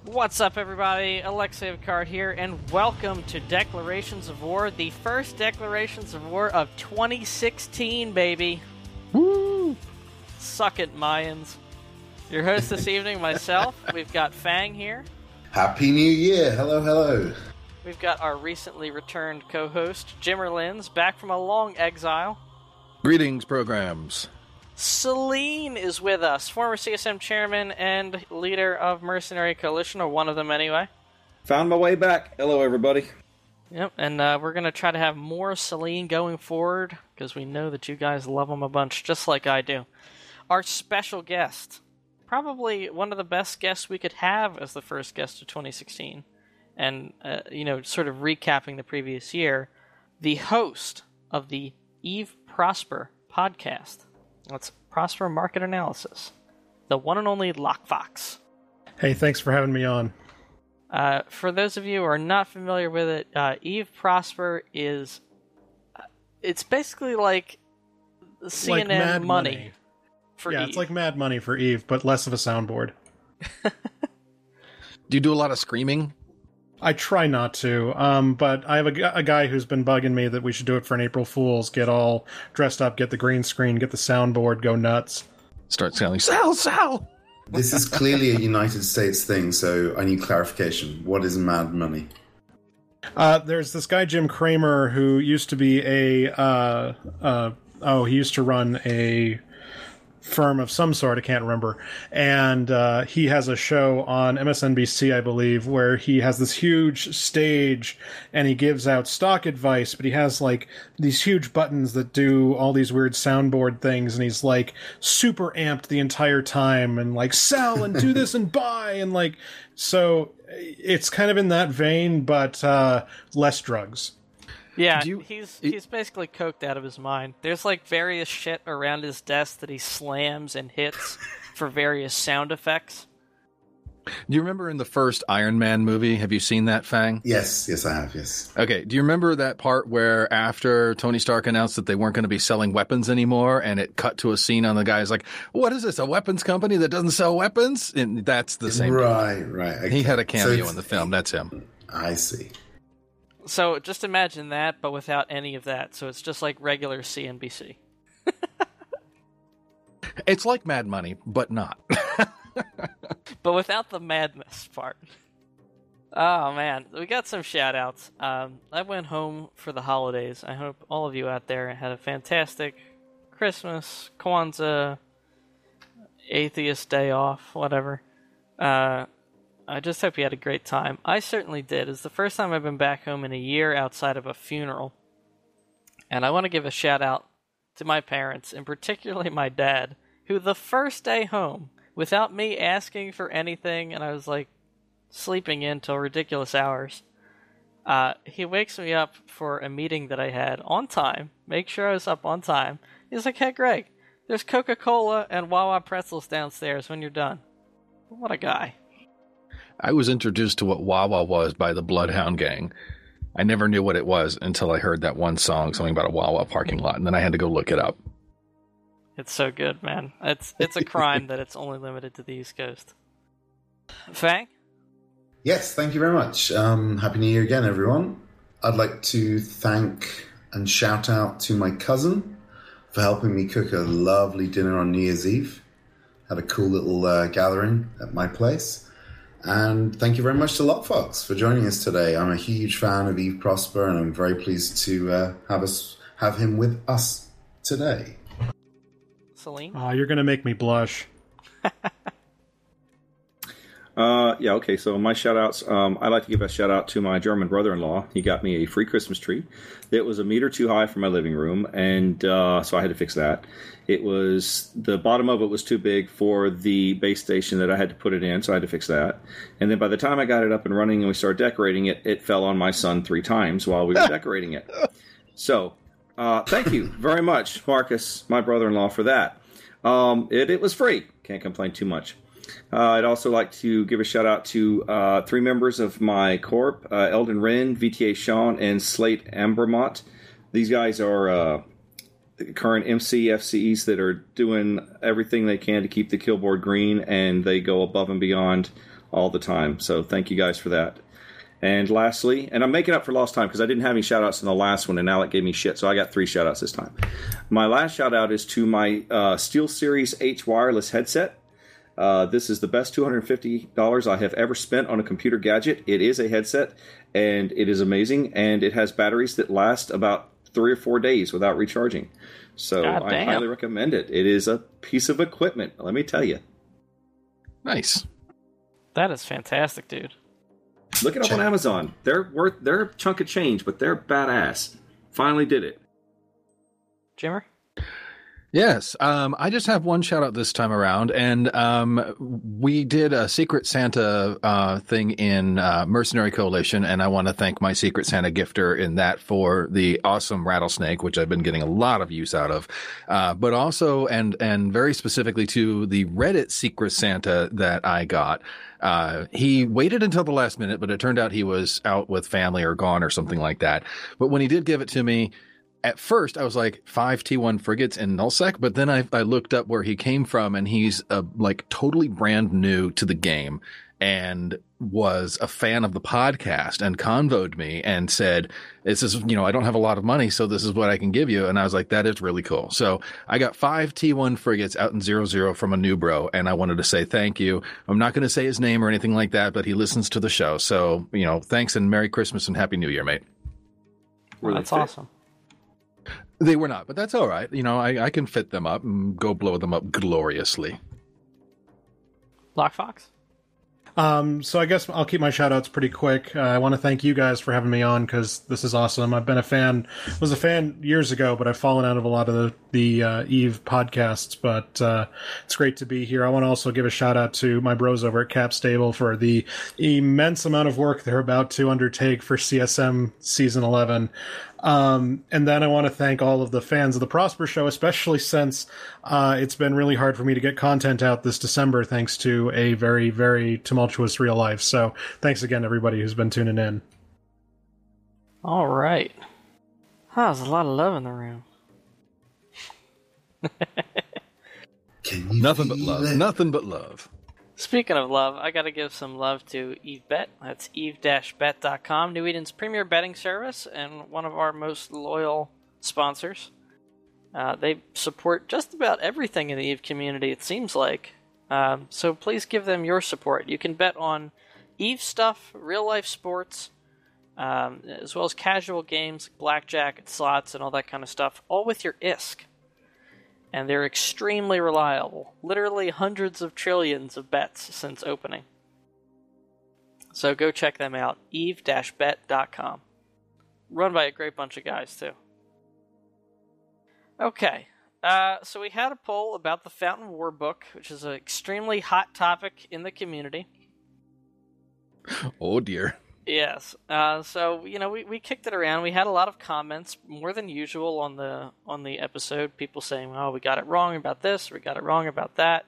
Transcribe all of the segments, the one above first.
What's up, everybody? Alexei Picard here, and welcome to Declarations of War, the first Declarations of War of 2016, baby. Woo! Suck it, Mayans. Your host this evening, myself. We've got Fang here. Happy New Year! Hello, hello. We've got our recently returned co-host, Jimmer Lins, back from a long exile. Greetings, programs. Celine is with us, former CSM chairman and leader of Mercenary Coalition, or one of them anyway. Found my way back. Hello, everybody. Yep, and we're going to try to have more Celine going forward, because we know that you guys love them a bunch, just like I do. Our special guest, probably one of the best guests we could have as the first guest of 2016, and, sort of recapping the previous year, the host of the Eve Prosper podcast. That's Prosper Market Analysis. The one and only Lockfox. Hey, thanks for having me on. For those of you who are not familiar with it, Eve Prosper is... it's basically like CNN Mad money for Eve. Yeah, it's like Mad Money for Eve, but less of a soundboard. Do you do a lot of screaming? I try not to, but I have a guy who's been bugging me that we should do it for an April Fool's. Get all dressed up, get the green screen, get the soundboard, go nuts. Start sounding, Sal! This is clearly a United States thing, so I need clarification. What is Mad Money? There's this guy, Jim Cramer, who used to be he used to run a firm of some sort, I can't remember, and he has a show on MSNBC, I believe, where he has this huge stage and he gives out stock advice, but he has like these huge buttons that do all these weird soundboard things, and he's like super amped the entire time and like sell and do this and buy, and like, so it's kind of in that vein, but less drugs. Yeah, he's basically coked out of his mind. There's like various shit around his desk that he slams and hits for various sound effects. Do you remember in the first Iron Man movie? Have you seen that, Fang? Yes, I have, yes. Okay, do you remember that part where after Tony Stark announced that they weren't going to be selling weapons anymore, and it cut to a scene on the guy's like, what is this, a weapons company that doesn't sell weapons? And that's the same. Right. Okay. He had a cameo in the film, that's him. I see. So just imagine that, but without any of that. So it's just like regular CNBC. It's like Mad Money, but not. But without the madness part. Oh, man. We got some shout-outs. I went home for the holidays. I hope all of you out there had a fantastic Christmas, Kwanzaa, Atheist Day off, whatever. I just hope you had a great time. I certainly did. It's the first time I've been back home in a year outside of a funeral. And I want to give a shout out to my parents, and particularly my dad, who the first day home, without me asking for anything, and I was like sleeping in till ridiculous hours, he wakes me up for a meeting that I had on time, make sure I was up on time. He's like, hey Greg, there's Coca-Cola and Wawa pretzels downstairs when you're done. What a guy. I was introduced to what Wawa was by the Bloodhound Gang. I never knew what it was until I heard that one song, something about a Wawa parking lot, and then I had to go look it up. It's so good, man. It's a crime that it's only limited to the East Coast. Fang? Yes, thank you very much. Happy New Year again, everyone. I'd like to thank and shout out to my cousin for helping me cook a lovely dinner on New Year's Eve. Had a cool little gathering at my place. And thank you very much to Lockfox for joining us today. I'm a huge fan of Eve Prosper, and I'm very pleased to have him with us today. Celine? Oh, you're going to make me blush. Okay, so my shout-outs, I'd like to give a shout-out to my German brother-in-law. He got me a free Christmas tree. It was a meter too high for my living room, and so I had to fix that. The bottom of it was too big for the base station that I had to put it in, so I had to fix that. And then by the time I got it up and running and we started decorating it, it fell on my son 3 times while we were decorating it. So, thank you very much, Marcus, my brother-in-law, for that. It was free. Can't complain too much. I'd also like to give a shout-out to 3 members of my corp, Eldon Wren, VTA Sean, and Slate Ambermont. These guys are current MCFCs that are doing everything they can to keep the killboard green, and they go above and beyond all the time. So thank you guys for that. And lastly, and I'm making up for lost time because I didn't have any shout-outs in the last one, and Alec gave me shit, so I got 3 shout-outs this time. My last shout-out is to my SteelSeries H wireless headset. This is the best $250 I have ever spent on a computer gadget. It is a headset, and it is amazing, and it has batteries that last about 3 or 4 days without recharging. So I highly recommend it. It is a piece of equipment, let me tell you. Nice. That is fantastic, dude. Look it up on Amazon. They're a chunk of change, but they're badass. Finally did it. Jimmer? Yes, I just have one shout out this time around, and we did a Secret Santa thing in Mercenary Coalition, and I want to thank my Secret Santa gifter in that for the awesome rattlesnake, which I've been getting a lot of use out of, but also and very specifically to the Reddit Secret Santa that I got. He waited until the last minute, but it turned out he was out with family or gone or something like that. But when he did give it to me, at first, I was like 5 T1 frigates in nullsec, but then I looked up where he came from, and he's like totally brand new to the game and was a fan of the podcast and convoed me and said, this is, I don't have a lot of money, so this is what I can give you. And I was like, that is really cool. So I got 5 T1 frigates out in 0-0 from a new bro, and I wanted to say thank you. I'm not going to say his name or anything like that, but he listens to the show. So, thanks and Merry Christmas and Happy New Year, mate. Well, that's awesome. They were not, but that's all right. I can fit them up and go blow them up gloriously. Lockfox? So I guess I'll keep my shout-outs pretty quick. I want to thank you guys for having me on because this is awesome. I've been was a fan years ago, but I've fallen out of a lot of the EVE podcasts, but it's great to be here. I want to also give a shout-out to my bros over at Cap Stable for the immense amount of work they're about to undertake for CSM Season 11. And then I want to thank all of the fans of the Prosper Show, especially since it's been really hard for me to get content out this December thanks to a very, very tumultuous real life. So thanks again, everybody who's been tuning in. All right. There's a lot of love in the room. Nothing but love. Nothing but love. Speaking of love, I got to give some love to EveBet. That's eve-bet.com, New Eden's premier betting service and one of our most loyal sponsors. They support just about everything in the EVE community, it seems like. So please give them your support. You can bet on EVE stuff, real-life sports, as well as casual games, blackjack and slots and all that kind of stuff, all with your ISK. And they're extremely reliable. Literally hundreds of trillions of bets since opening. So go check them out. eve-bet.com. Run by a great bunch of guys, too. Okay. So we had a poll about the Fountain War book, which is an extremely hot topic in the community. Oh, dear. Yes. So we kicked it around. We had a lot of comments, more than usual, on the episode. People saying, "Oh, we got it wrong about this. We got it wrong about that."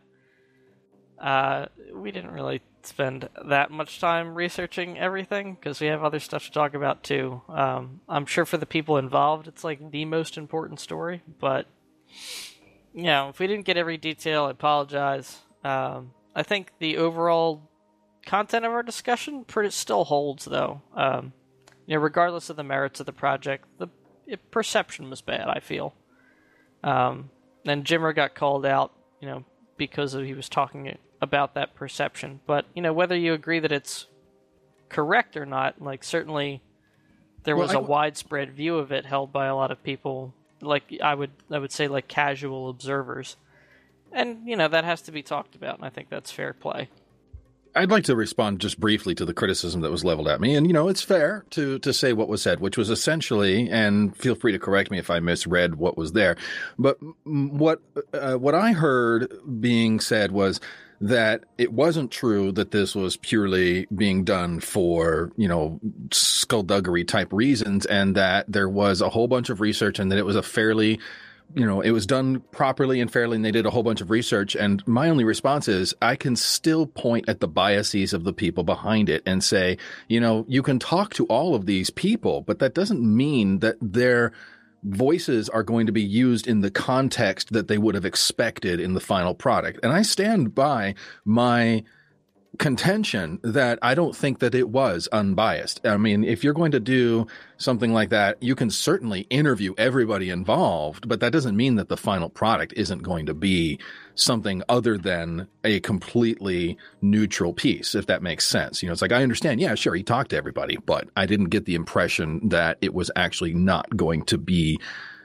We didn't really spend that much time researching everything because we have other stuff to talk about too. I'm sure for the people involved, it's like the most important story. But if we didn't get every detail, I apologize. I think the overall content of our discussion still holds, though. Regardless of the merits of the project, the perception was bad, I feel. And Jimmer got called out, because he was talking about that perception. But, whether you agree that it's correct or not, certainly there was a widespread view of it held by a lot of people, I would say casual observers. And, that has to be talked about, and I think that's fair play. I'd like to respond just briefly to the criticism that was leveled at me. And, it's fair to say what was said, which was essentially, and feel free to correct me if I misread what was there, but what I heard being said was that it wasn't true that this was purely being done for, skullduggery type reasons, and that there was a whole bunch of research and that it was a fairly it was done properly and fairly, and they did a whole bunch of research. And my only response is I can still point at the biases of the people behind it and say, you can talk to all of these people, but that doesn't mean that their voices are going to be used in the context that they would have expected in the final product. And I stand by my contention that I don't think that it was unbiased. I mean, if you're going to do something like that, you can certainly interview everybody involved, but that doesn't mean that the final product isn't going to be something other than a completely neutral piece, if that makes sense. It's like, I understand, yeah, sure, he talked to everybody, but I didn't get the impression that it was actually not going to be,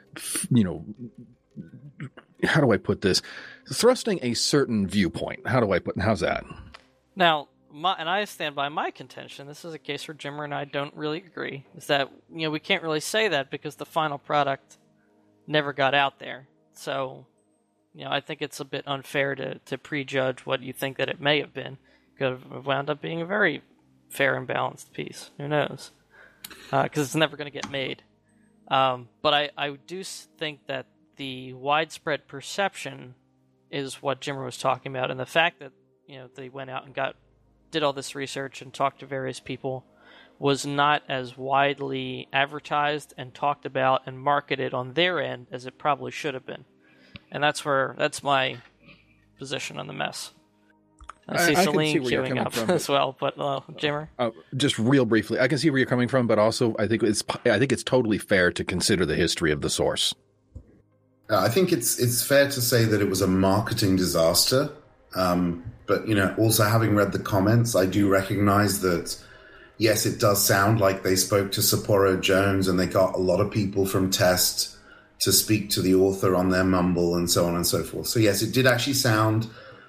how do I put this? Thrusting a certain viewpoint. How's that? Now, and I stand by my contention. This is a case where Jimmer and I don't really agree. Is that we can't really say that because the final product never got out there. So, I think it's a bit unfair to prejudge what you think that it may have been. Could have wound up being a very fair and balanced piece. Who knows? Because it's never going to get made. But I do think that the widespread perception is what Jimmer was talking about, and the fact that they went out and did all this research and talked to various people was not as widely advertised and talked about and marketed on their end as it probably should have been. And that's my position on the mess. I see Celine queuing up as well, but Jimmer? Just real briefly, I can see where you're coming from, but also I think it's totally fair to consider the history of the source. I think it's fair to say that it was a marketing disaster. But, also having read the comments, I do recognize that, yes, it does sound like they spoke to Sapporo Jones and they got a lot of people from Test to speak to the author on their mumble and so on and so forth. So, yes, it did actually sound,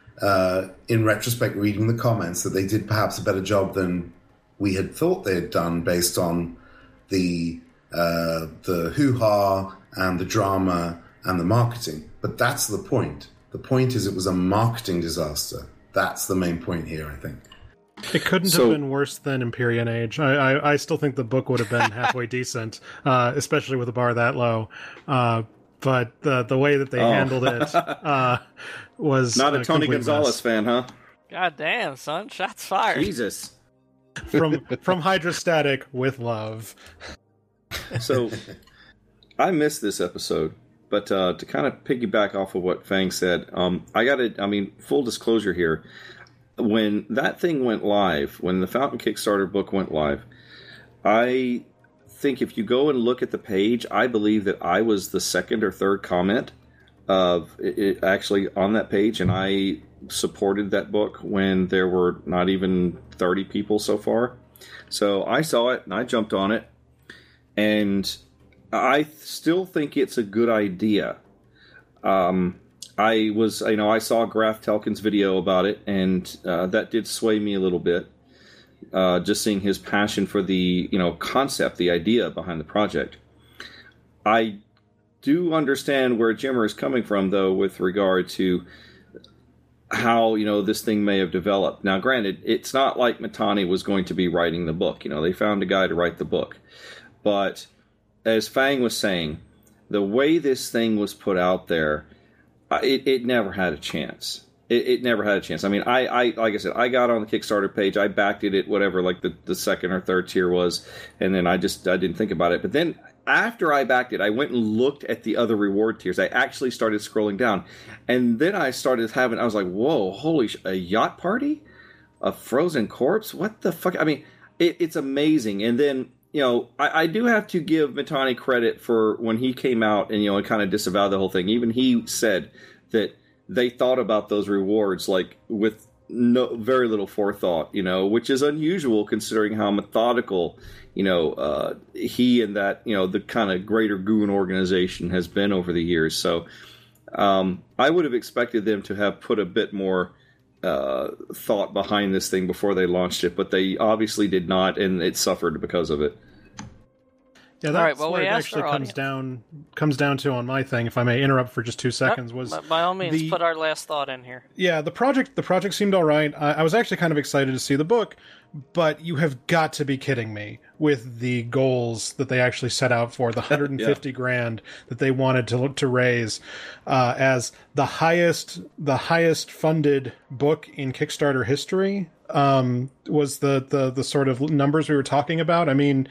in retrospect, reading the comments, that they did perhaps a better job than we had thought they had done based on the hoo-ha and the drama and the marketing. But that's the point. The point is it was a marketing disaster. That's the main point here, I think. It couldn't have been worse than Empyrean Age. I still think the book would have been halfway decent, especially with a bar that low. But the way that they handled it was... Not a Tony Gonzalez mess. fan, huh? God damn, son. Shots fired. Jesus. From Hydrostatic with love. So, I missed this episode. But to kind of piggyback off of what Fang said, full disclosure here. When that thing went live, when the Fountain Kickstarter book went live, I think if you go and look at the page, I believe that I was the second or third comment of it actually on that page, and I supported that book when there were not even 30 people so far. So I saw it, and I jumped on it, and I still think it's a good idea. I saw Graf Telkin's video about it, and that did sway me a little bit. Just seeing his passion for the concept, the idea behind the project. I do understand where Jimmer is coming from, though, with regard to how this thing may have developed. Now, granted, it's not like Mitani was going to be writing the book. They found a guy to write the book, but as Fang was saying, the way this thing was put out there, it never had a chance. It never had a chance. I mean, I like I said, I got on the Kickstarter page, I backed it at whatever, like the second or third tier was, and then I didn't think about it. But then after I backed it, I went and looked at the other reward tiers. I actually started scrolling down, and then I was like, whoa, a yacht party? A frozen corpse? What the fuck? I mean, it's amazing. And then, I do have to give Mitani credit for when he came out and, kind of disavowed the whole thing. Even he said that they thought about those rewards, like, with very little forethought, which is unusual considering how methodical, he and that, the kind of greater Goon organization has been over the years. So I would have expected them to have put a bit more thought behind this thing before they launched it, but they obviously did not, and it suffered because of it. Yeah, that's where it actually comes down to on my thing, if I may interrupt for just 2 seconds. Was by all means, put our last thought in here. Yeah, the project seemed all right. I was actually kind of excited to see the book, but you have got to be kidding me with the goals that they actually set out for, the 150 grand that they wanted to raise as the highest funded book in Kickstarter history. Was the sort of numbers we were talking about. I mean,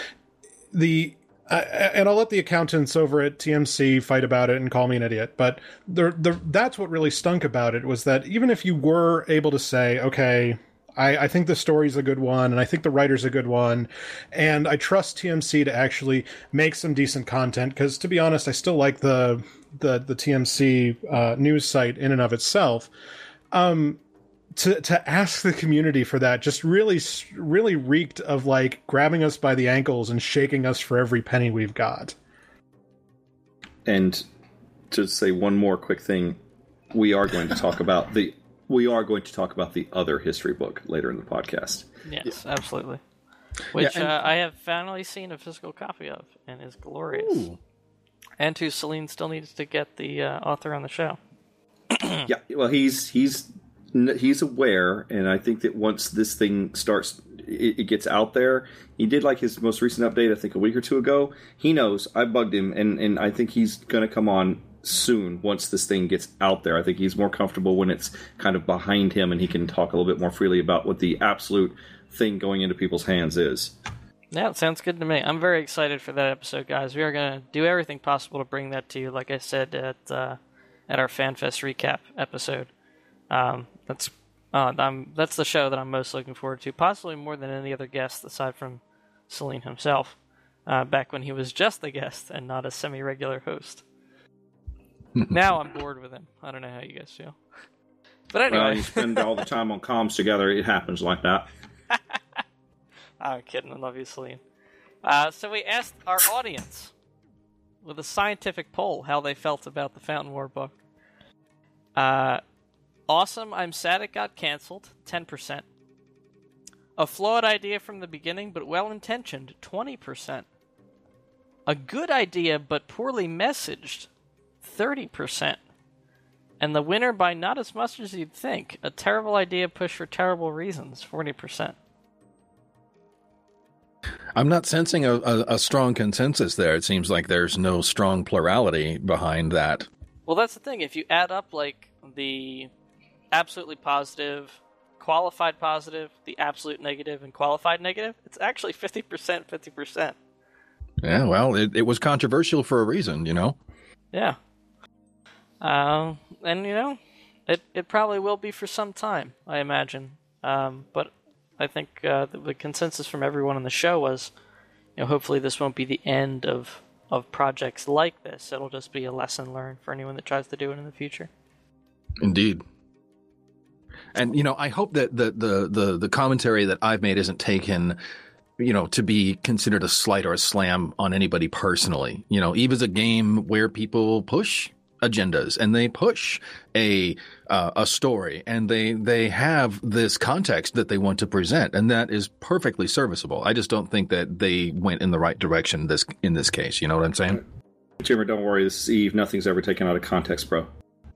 and I'll let the accountants over at TMC fight about it and call me an idiot, but that's what really stunk about it, was that even if you were able to say, okay, I think the story's a good one, and I think the writer's a good one, and I trust TMC to actually make some decent content, because to be honest, I still like the TMC news site in and of itself. To ask the community for that just really reeked of like grabbing us by the ankles and shaking us for every penny we've got. And to say one more quick thing, we are going to talk about the other history book later in the podcast. Yes, absolutely. Which I have finally seen a physical copy of, and is glorious. Ooh. And who Celine still needs to get the author on the show. Yeah, well, he's aware, and I think that once this thing starts, it gets out there. He did like his most recent update, I think a week or two ago. He knows. I bugged him, and I think he's going to come on soon once this thing gets out there. I think he's more comfortable when it's kind of behind him, and he can talk a little bit more freely about what the absolute thing going into people's hands is. Yeah, it sounds good to me. I'm very excited for that episode, guys. We are going to do everything possible to bring that to you, like I said at our FanFest recap episode. That's the show that I'm most looking forward to, possibly more than any other guest aside from Celine himself, back when he was just the guest and not a semi-regular host. Now I'm bored with him. I don't know how you guys feel. But anyway. You spend all the time on comms together, it happens like that. I'm kidding. I love you, Celine. So we asked our audience with a scientific poll how they felt about the Fountain War book. Awesome, I'm sad it got canceled, 10%. A flawed idea from the beginning, but well-intentioned, 20%. A good idea, but poorly messaged, 30%. And the winner by not as much as you'd think, a terrible idea pushed for terrible reasons, 40%. I'm not sensing a strong consensus there. It seems like there's no strong plurality behind that. Well, that's the thing. If you add up, like, the absolutely positive, qualified positive, the absolute negative, and qualified negative, it's actually 50%, 50%. Yeah, well, it was controversial for a reason, you know? Yeah. And, you know, it probably will be for some time, I imagine. But I think the consensus from everyone on the show was, you know, hopefully this won't be the end of projects like this. It'll just be a lesson learned for anyone that tries to do it in the future. Indeed. And, you know, I hope that the commentary that I've made isn't taken, you know, to be considered a slight or a slam on anybody personally. You know, EVE is a game where people push agendas and they push a story and they have this context that they want to present, and that is perfectly serviceable. I just don't think that they went in the right direction in this case. You know what I'm saying? Jimmer, don't worry. This is EVE. Nothing's ever taken out of context, bro.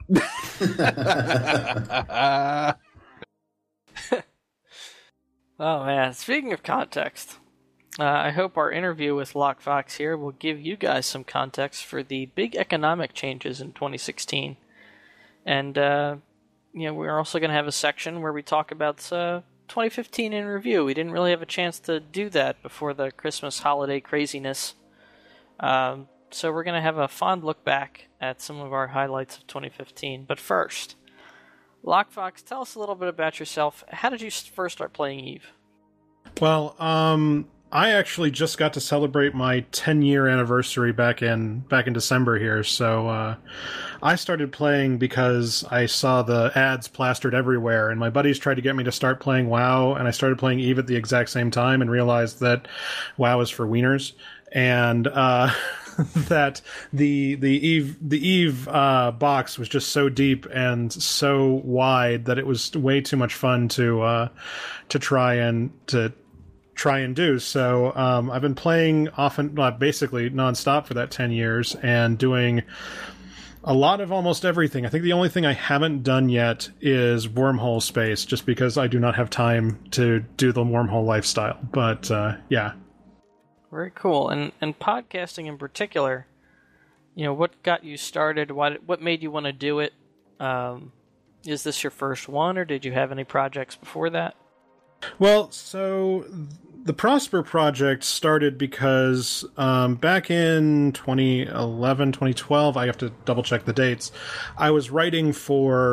Oh man, speaking of context, I hope our interview with LockFox here will give you guys some context for the big economic changes in 2016. And you know, we're also going to have a section where we talk about 2015 in review. We didn't really have a chance to do that before the Christmas holiday craziness. So we're going to have a fond look back at some of our highlights of 2015. But first, LockFox, tell us a little bit about yourself. How did you first start playing EVE? Well, I actually just got to celebrate my 10-year anniversary back in December here. So I started playing because I saw the ads plastered everywhere, and my buddies tried to get me to start playing WoW, and I started playing EVE at the exact same time and realized that WoW is for wieners. And that the Eve box was just so deep and so wide that it was way too much fun to try and do. So I've been playing often, basically nonstop for that 10 years and doing a lot of almost everything. I think the only thing I haven't done yet is wormhole space, just because I do not have time to do the wormhole lifestyle. But yeah. Very cool. And podcasting in particular, you know, what got you started? What made you want to do it? Is this your first one, or did you have any projects before that? Well, so the Prosper project started because back in 2011, 2012, I have to double check the dates, I was writing for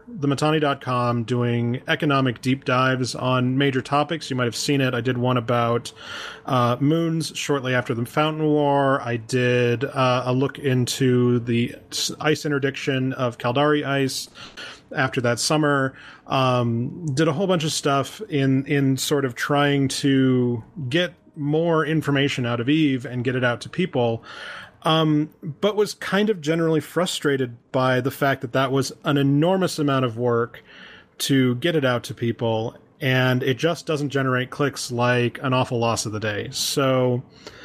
thematani.com doing economic deep dives on major topics. You might have seen it. I did one about moons shortly after the Fountain War. I did a look into the ice interdiction of Caldari ice after that summer. Did a whole bunch of stuff in sort of trying to get more information out of EVE and get it out to people. But was kind of generally frustrated by the fact that that was an enormous amount of work to get it out to people, and it just doesn't generate clicks like an awful loss of the day. So,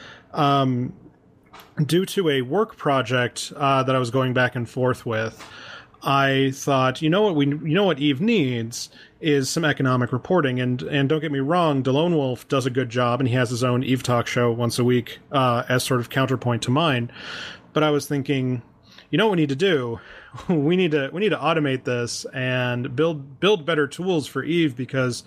due to a work project that I was going back and forth with, I thought, you know what EVE needs is some economic reporting, and don't get me wrong, DeLone Wolf does a good job, and he has his own EVE Talk show once a week as sort of counterpoint to mine. But I was thinking, you know what we need to do? we need to automate this and build better tools for EVE, because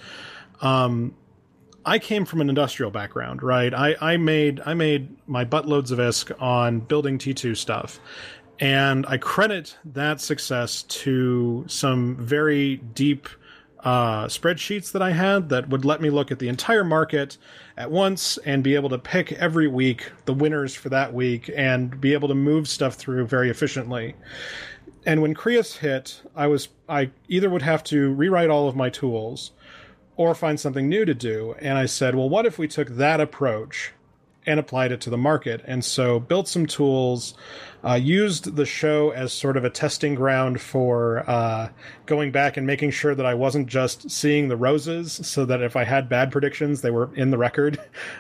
I came from an industrial background, right? I made my buttloads of ISK on building T2 stuff. And I credit that success to some very deep spreadsheets that I had that would let me look at the entire market at once and be able to pick every week the winners for that week and be able to move stuff through very efficiently. And when Crius hit, I either would have to rewrite all of my tools or find something new to do. And I said, well, what if we took that approach and applied it to the market? And so built some tools, used the show as sort of a testing ground for going back and making sure that I wasn't just seeing the roses, so that if I had bad predictions, they were in the record.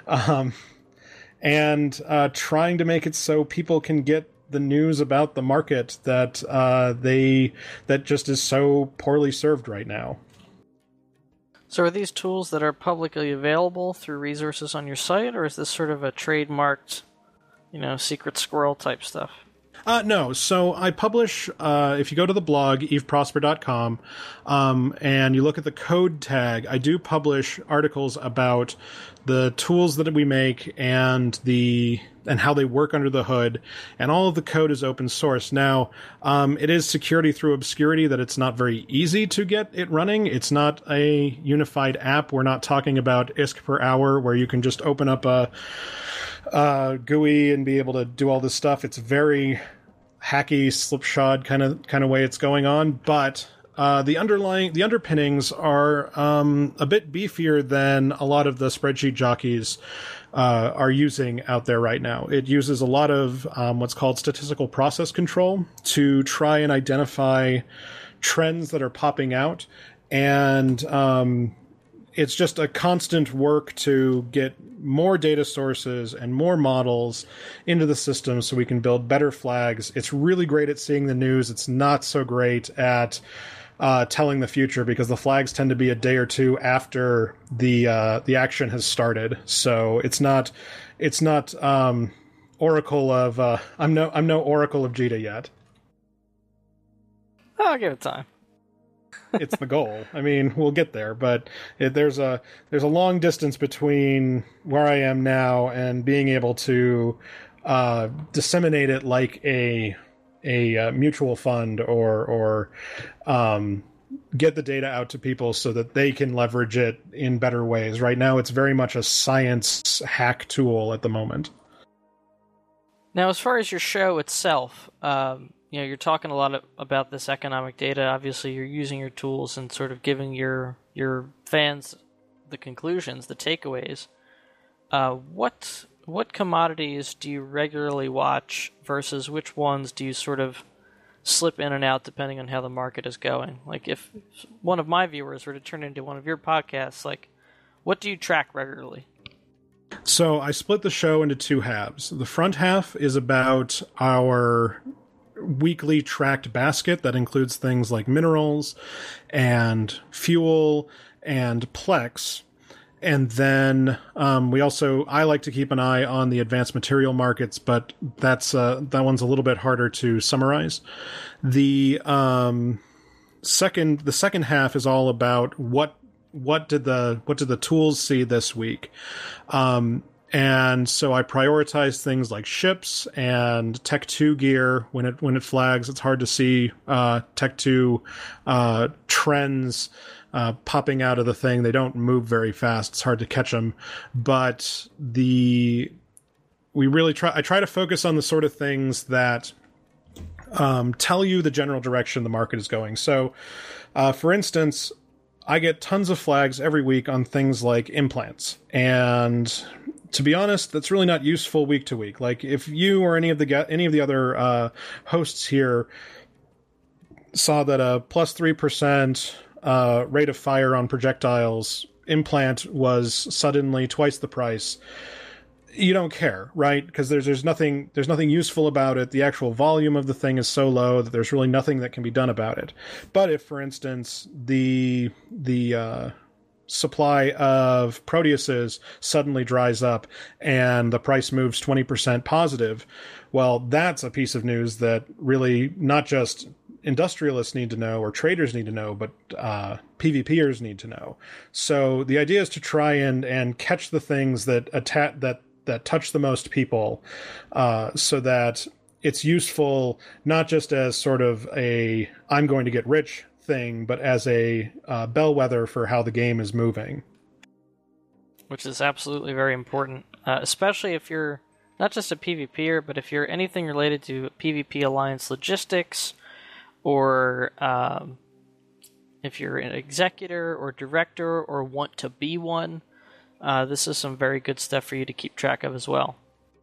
And trying to make it so people can get the news about the market that that just is so poorly served right now. So are these tools that are publicly available through resources on your site, or is this sort of a trademarked, secret squirrel type stuff? No. So I publish, if you go to the blog, eveprosper.com, and you look at the code tag, I do publish articles about the tools that we make and how they work under the hood, and all of the code is open source. Now, it is security through obscurity that it's not very easy to get it running. It's not a unified app. We're not talking about ISK per hour where you can just open up a GUI and be able to do all this stuff. It's very hacky, slipshod kind of way it's going on, but the underpinnings are a bit beefier than a lot of the spreadsheet jockeys are using out there right now. It uses a lot of what's called statistical process control to try and identify trends that are popping out, and it's just a constant work to get more data sources and more models into the system so we can build better flags. It's really great at seeing the news. It's not so great at telling the future, because the flags tend to be a day or two after the action has started. So it's not Oracle of I'm no Oracle of Jita yet. I'll give it time. It's the goal. I mean, we'll get there, but there's a long distance between where I am now and being able to disseminate it like a mutual fund or get the data out to people so that they can leverage it in better ways. Right now, it's very much a science hack tool at the moment. Now, as far as your show itself, you're talking a lot about this economic data. Obviously, you're using your tools and sort of giving your fans the conclusions, the takeaways. What commodities do you regularly watch versus which ones do you sort of slip in and out depending on how the market is going? Like, if one of my viewers were to turn into one of your podcasts, like, what do you track regularly? So I split the show into two halves. The front half is about our weekly tracked basket that includes things like minerals and fuel and Plex. And then I like to keep an eye on the advanced material markets, but that one's a little bit harder to summarize. The second half is all about what did the tools see this week. And so I prioritize things like ships and Tech 2 gear. When it flags, it's hard to see Tech 2 trends popping out of the thing. They don't move very fast. It's hard to catch them. But I try to focus on the sort of things that tell you the general direction the market is going. So, for instance, I get tons of flags every week on things like implants. And to be honest, that's really not useful week to week. Like, if you or any of the other hosts here saw that a plus 3% rate of fire on projectiles implant was suddenly twice the price, you don't care, right? Because there's nothing useful about it. The actual volume of the thing is so low that there's really nothing that can be done about it. But if, for instance, the supply of Proteuses suddenly dries up and the price moves 20% positive, well, that's a piece of news that really not just industrialists need to know or traders need to know, but PvPers need to know. So the idea is to try and catch the things that touch the most people, so that it's useful not just as sort of a I'm going to get rich thing, but as a bellwether for how the game is moving. Which is absolutely very important, especially if you're not just a PvPer, but if you're anything related to PvP Alliance logistics, or if you're an executor or director or want to be one. This is some very good stuff for you to keep track of as well.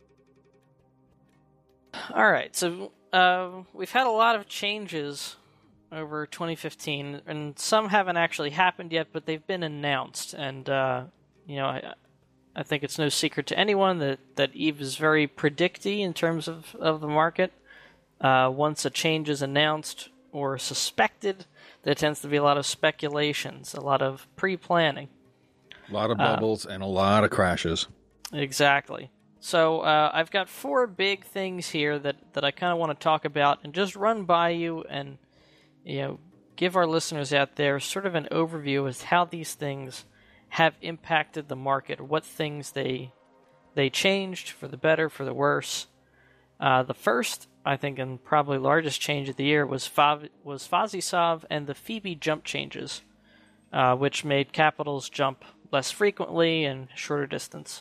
Alright, so we've had a lot of changes over 2015, and some haven't actually happened yet, but they've been announced. And, I think it's no secret to anyone that EVE is very predicty in terms of the market. Once a change is announced or suspected, there tends to be a lot of speculations, a lot of pre-planning. A lot of bubbles and a lot of crashes. Exactly. So I've got 4 big things here that I kind of want to talk about and just run by you and give our listeners out there sort of an overview as how these things have impacted the market, what things they changed for the better, for the worse. The first, I think, and probably largest change of the year was FozzieSov and the Phoebe jump changes, which made capitals jump less frequently and shorter distance.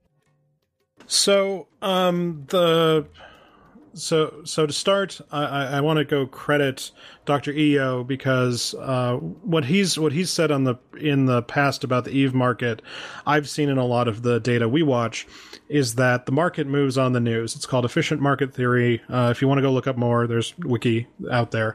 So, to start, I want to go credit Dr. EO because what he's said in the past about the EVE market, I've seen in a lot of the data we watch, is that the market moves on the news. It's called efficient market theory. If you want to go look up more, there's wiki out there.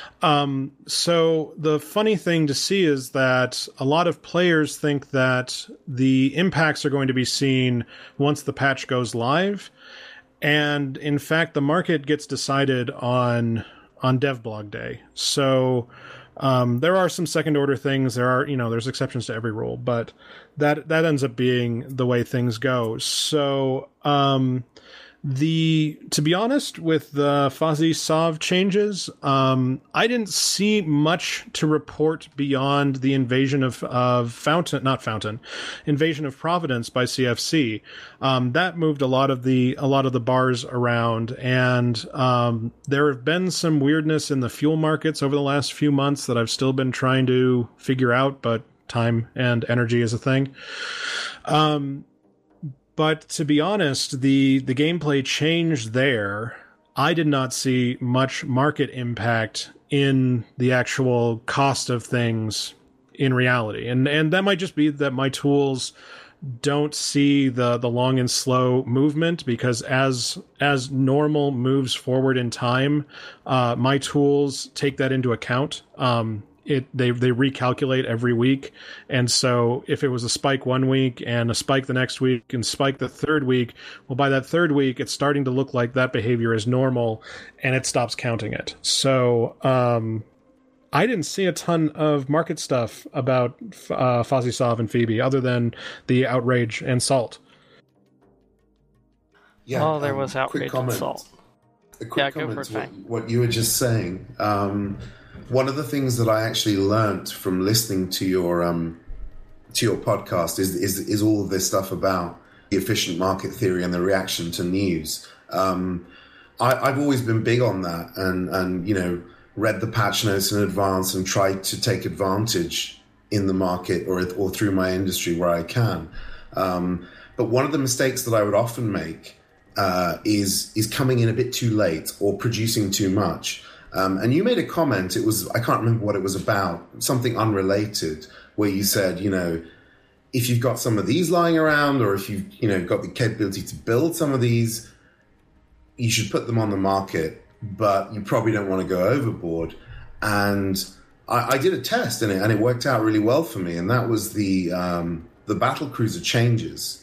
So the funny thing to see is that a lot of players think that the impacts are going to be seen once the patch goes live. And in fact, the market gets decided on DevBlog Day. So there are some second order things. There's exceptions to every rule, but that ends up being the way things go. So to be honest, with the FozzieSov changes, I didn't see much to report beyond the invasion of Invasion of Providence by CFC. That moved a lot of the bars around, and there have been some weirdness in the fuel markets over the last few months that I've still been trying to figure out, but time and energy is a thing. But to be honest, the gameplay changed there. I did not see much market impact in the actual cost of things in reality. And that might just be that my tools don't see the long and slow movement, because as normal moves forward in time, my tools take that into account. They recalculate every week, and so if it was a spike one week and a spike the next week and spike the third week, well, by that third week it's starting to look like that behavior is normal, and it stops counting it. So I didn't see a ton of market stuff about FozzieSov and Phoebe other than the outrage and salt. Yeah, there was outrage and salt. A quick comment to what you were just saying. One of the things that I actually learned from listening to your podcast is all of this stuff about efficient market theory and the reaction to news. I've always been big on that, and read the patch notes in advance and tried to take advantage in the market or through my industry where I can. But one of the mistakes that I would often make is coming in a bit too late or producing too much. And you made a comment, I can't remember what it was about, something unrelated, where you said, if you've got some of these lying around, or if you've got the capability to build some of these, you should put them on the market, but you probably don't want to go overboard. And I did a test in it, and it worked out really well for me. And that was the Battlecruiser changes.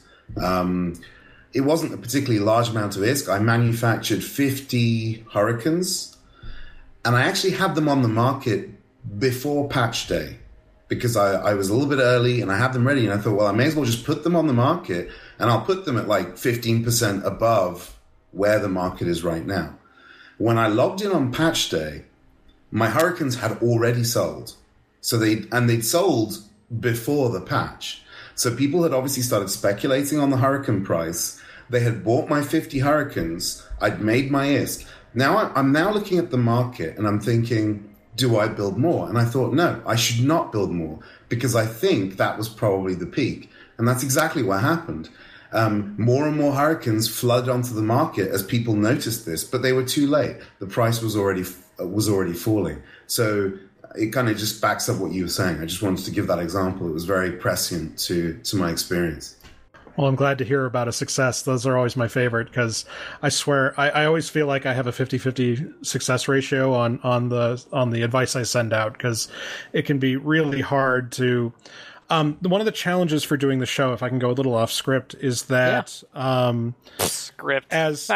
It wasn't a particularly large amount of ISK. I manufactured 50 Hurricanes, and I actually had them on the market before patch day, because I was a little bit early and I had them ready, and I thought, well, I may as well just put them on the market, and I'll put them at like 15% above where the market is right now. When I logged in on patch day, my Hurricanes had already sold. So they'd sold before the patch. So people had obviously started speculating on the Hurricane price. They had bought my 50 Hurricanes. I'd made my ISK. Now I'm now looking at the market and I'm thinking, do I build more? And I thought, no, I should not build more, because I think that was probably the peak. And that's exactly what happened. More and more Hurricanes flooded onto the market as people noticed this, but they were too late. The price was already falling. So it kind of just backs up what you were saying. I just wanted to give that example. It was very prescient to my experience. Well, I'm glad to hear about a success. Those are always my favorite, because I swear I always feel like I have a 50-50 success ratio on the advice I send out, because it can be really hard to. One of the challenges for doing the show, if I can go a little off script, is that script as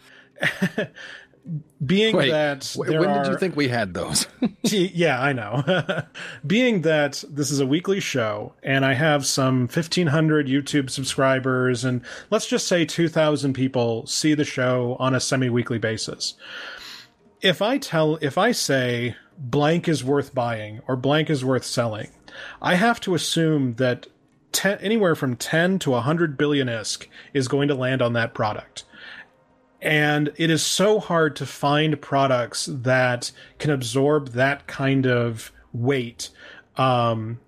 being that when did you think we had those? Yeah, I know. Being that this is a weekly show and I have some 1,500 YouTube subscribers, and let's just say 2,000 people see the show on a semi-weekly basis. If I say blank is worth buying or blank is worth selling, I have to assume that anywhere from 10 to 100 billion ISK is going to land on that product. And it is so hard to find products that can absorb that kind of weight, and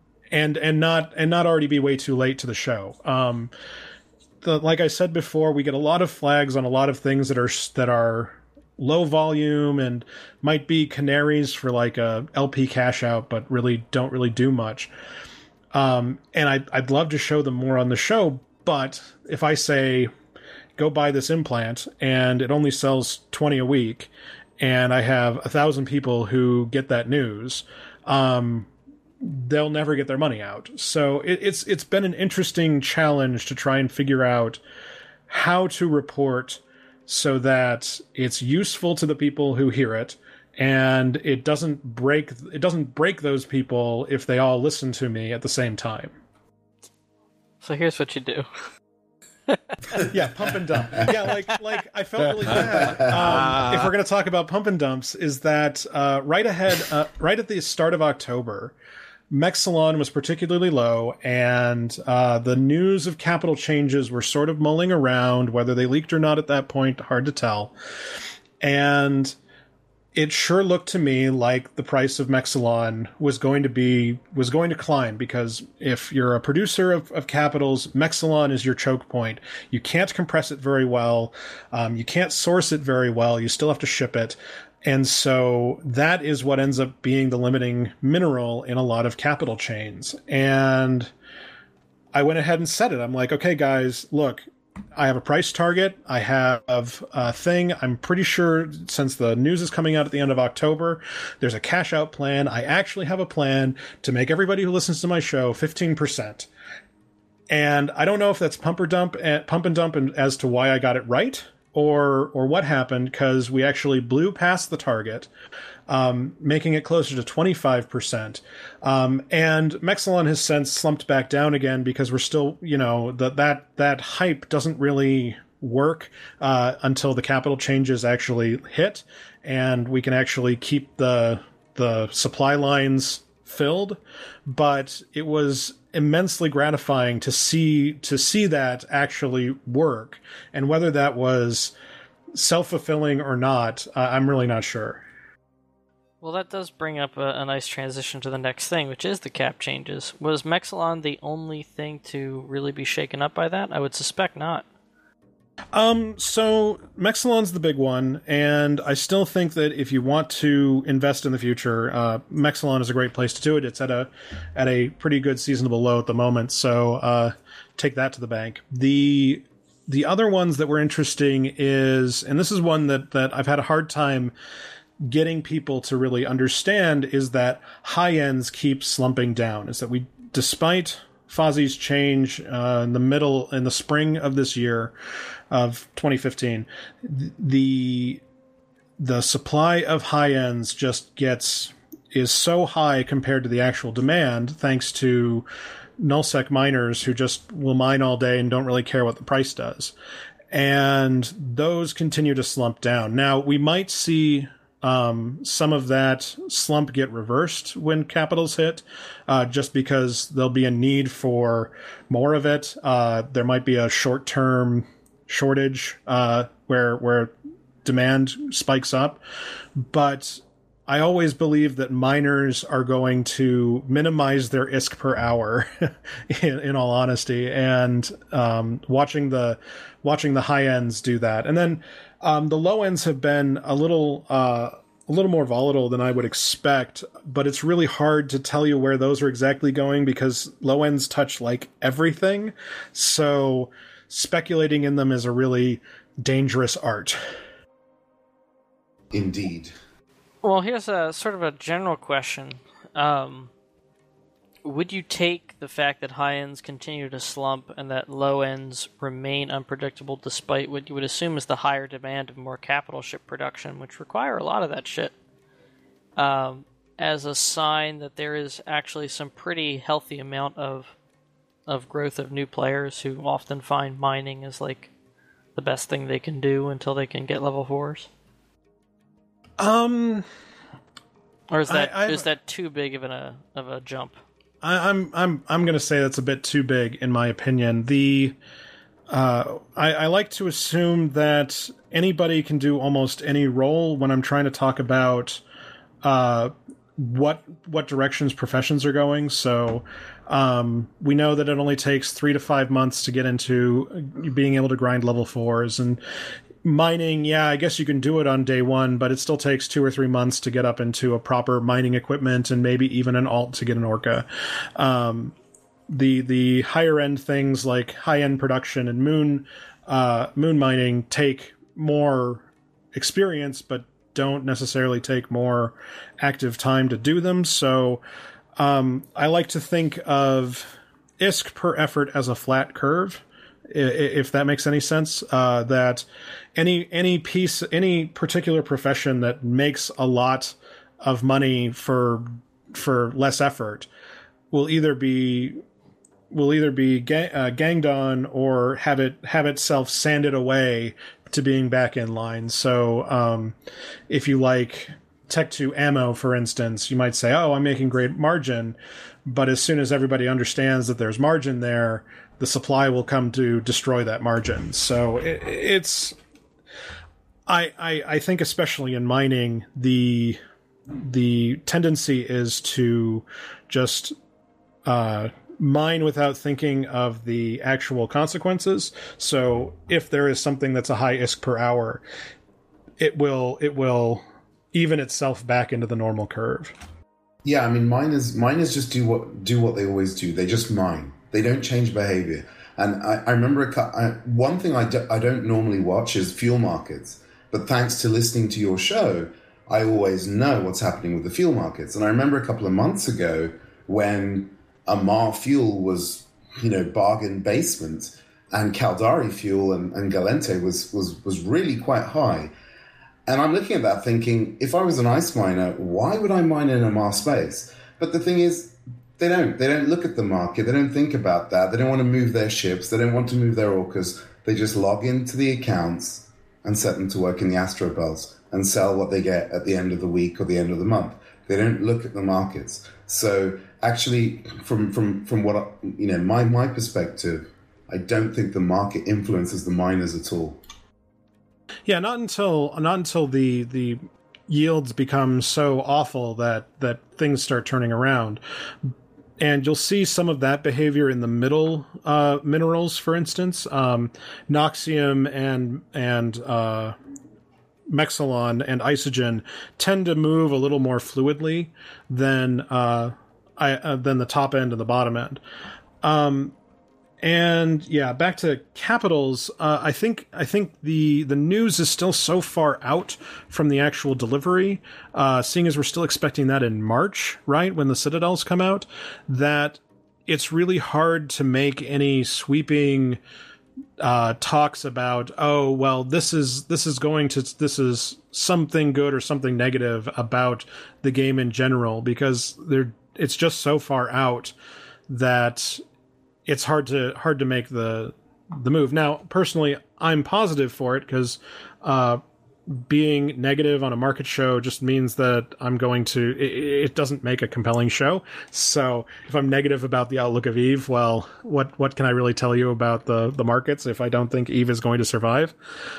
not already be way too late to the show. Like I said before, we get a lot of flags on a lot of things that are low volume and might be canaries for like a LP cash out, but don't really do much. And I'd love to show them more on the show, but if I say, go buy this implant and it only sells 20 a week, and I have 1,000 people who get that news, they'll never get their money out. So it's been an interesting challenge to try and figure out how to report so that it's useful to the people who hear it, and it doesn't break those people if they all listen to me at the same time. So here's what you do. Yeah, pump and dump. Yeah, like I felt really bad. If we're going to talk about pump and dumps, is that right at the start of October, Mexilon was particularly low, and the news of capital changes were sort of mulling around. Whether they leaked or not at that point, hard to tell. And it sure looked to me like the price of Mexilon was going to climb, because if you're a producer of capitals, Mexilon is your choke point. You can't compress it very well. You can't source it very well. You still have to ship it. And so that is what ends up being the limiting mineral in a lot of capital chains. And I went ahead and said it. I'm like, okay, guys, look, I have a price target. I have a thing. I'm pretty sure, since the news is coming out at the end of October, there's a cash out plan. I actually have a plan to make everybody who listens to my show 15%. And I don't know if that's pump and dump and as to why I got it right or what happened, because we actually blew past the target, making it closer to 25%. And Mexilon has since slumped back down again, because we're still, that hype doesn't really work until the capital changes actually hit, and we can actually keep the supply lines filled. But it was immensely gratifying to see that actually work, and whether that was self-fulfilling or not, I'm really not sure. Well, that does bring up a nice transition to the next thing, which is the cap changes. Was Mexilon the only thing to really be shaken up by that? I would suspect not. So Mexilon's the big one, and I still think that if you want to invest in the future, Mexilon is a great place to do it. It's at a pretty good seasonable low at the moment, so take that to the bank. The other ones that were interesting is, and this is one that I've had a hard time getting people to really understand, is that high ends keep slumping down. Is that we, despite Fozzie's change in the spring of this year of 2015, the supply of high ends just is so high compared to the actual demand, thanks to nullsec miners who just will mine all day and don't really care what the price does. And those continue to slump down. Now, we might see some of that slump get reversed when capitals hit, just because there'll be a need for more of it. There might be a short-term shortage where demand spikes up. But I always believe that miners are going to minimize their ISK per hour, in all honesty, and watching the high ends do that. And then the low ends have been a little more volatile than I would expect, but it's really hard to tell you where those are exactly going because low ends touch like everything. So speculating in them is a really dangerous art. Indeed. Well, here's a sort of a general question. Would you take the fact that high ends continue to slump and that low ends remain unpredictable despite what you would assume is the higher demand of more capital ship production, which require a lot of that shit, as a sign that there is actually some pretty healthy amount of growth of new players who often find mining as like the best thing they can do until they can get level 4s? Or is that too big of a jump? I'm going to say that's a bit too big, in my opinion. I like to assume that anybody can do almost any role when I'm trying to talk about what directions professions are going. So we know that it only takes 3 to 5 months to get into being able to grind level 4s, and mining, yeah, I guess you can do it on day one, but it still takes 2 or 3 months to get up into a proper mining equipment and maybe even an alt to get an Orca. The higher end things like high end production and moon mining take more experience, but don't necessarily take more active time to do them. So I like to think of ISK per effort as a flat curve, if that makes any sense. That any particular profession that makes a lot of money for less effort will either be ganged on or have itself sanded away to being back in line. So if you like Tech 2 ammo, for instance, you might say, oh, I'm making great margin, but as soon as everybody understands that there's margin there, the supply will come to destroy that margin. So it's I think especially in mining, the tendency is to just mine without thinking of the actual consequences. So if there is something that's a high ISK per hour, it will even itself back into the normal curve. Yeah, I mean, miners just do what they always do. They just mine. They don't change behavior. And I remember one thing I don't normally watch is fuel markets. But thanks to listening to your show, I always know what's happening with the fuel markets. And I remember a couple of months ago when Amar fuel was, bargain basement, and Caldari fuel and Galente was really quite high. And I'm looking at that thinking, if I was an ice miner, why would I mine in Amar space? But the thing is, they don't look at the market. They don't think about that. They don't want to move their ships. They don't want to move their orcas. They just log into the accounts and set them to work in the astrobels and sell what they get at the end of the week or the end of the month. They don't look at the markets. So Actually, from what my perspective, I don't think the market influences the miners at all. Yeah, not until the yields become so awful that things start turning around. And you'll see some of that behavior in the middle minerals, for instance. Noxium and Mexilon and Isogen tend to move a little more fluidly than the top end and the bottom end. And yeah, back to capitals. I think the news is still so far out from the actual delivery, seeing as we're still expecting that in March, right, when the Citadels come out, that it's really hard to make any sweeping talks about, oh well, this is something good or something negative about the game in general, because it's just so far out that it's hard to make the move. Now, personally, I'm positive for it because being negative on a market show just means that I'm going to. It doesn't make a compelling show. So if I'm negative about the outlook of EVE, well, what can I really tell you about the markets if I don't think EVE is going to survive?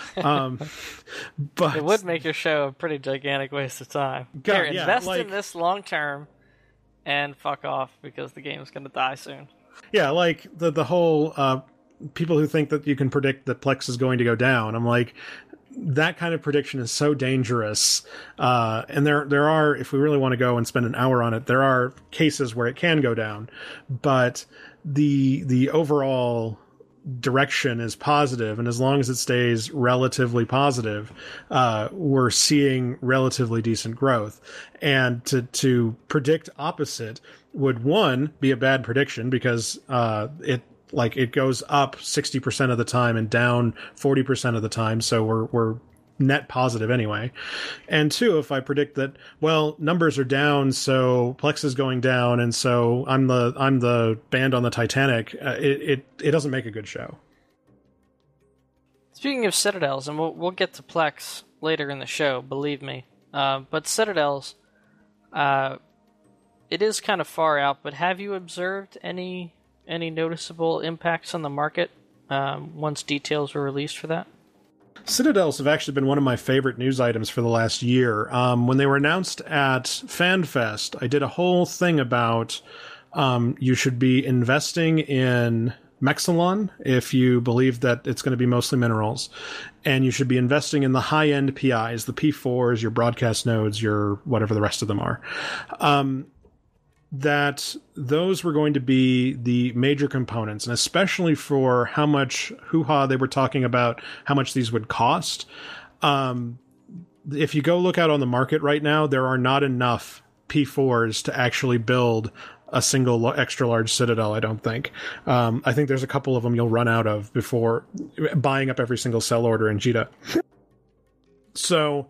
But it would make your show a pretty gigantic waste of time. God, Here, yeah, invest in this long term, and fuck off because the game's going to die soon. Yeah, like the whole people who think that you can predict that Plex is going to go down. I'm like, that kind of prediction is so dangerous. And there are, if we really want to go and spend an hour on it, there are cases where it can go down. But the overall direction is positive, and as long as it stays relatively positive, we're seeing relatively decent growth. And to predict opposite would, one, be a bad prediction because it goes up 60% of the time and down 40% of the time, so we're net positive anyway. And two, if I predict that, well, numbers are down, so Plex is going down, and so I'm the band on the Titanic, it doesn't make a good show. Speaking of Citadels, and we'll get to Plex later in the show, believe me. But Citadels, it is kind of far out. But have you observed any noticeable impacts on the market once details were released for that? Citadels have actually been one of my favorite news items for the last year. When they were announced at FanFest, I did a whole thing about you should be investing in Mexilon if you believe that it's going to be mostly minerals, and you should be investing in the high-end PIs, the P4s, your broadcast nodes, your whatever the rest of them are. That those were going to be the major components, and especially for how much hoo-ha they were talking about how much these would cost. If you go look out on the market right now, there are not enough P4s to actually build a single extra large Citadel, I don't think. I think there's a couple of them you'll run out of before buying up every single sell order in JITA. So,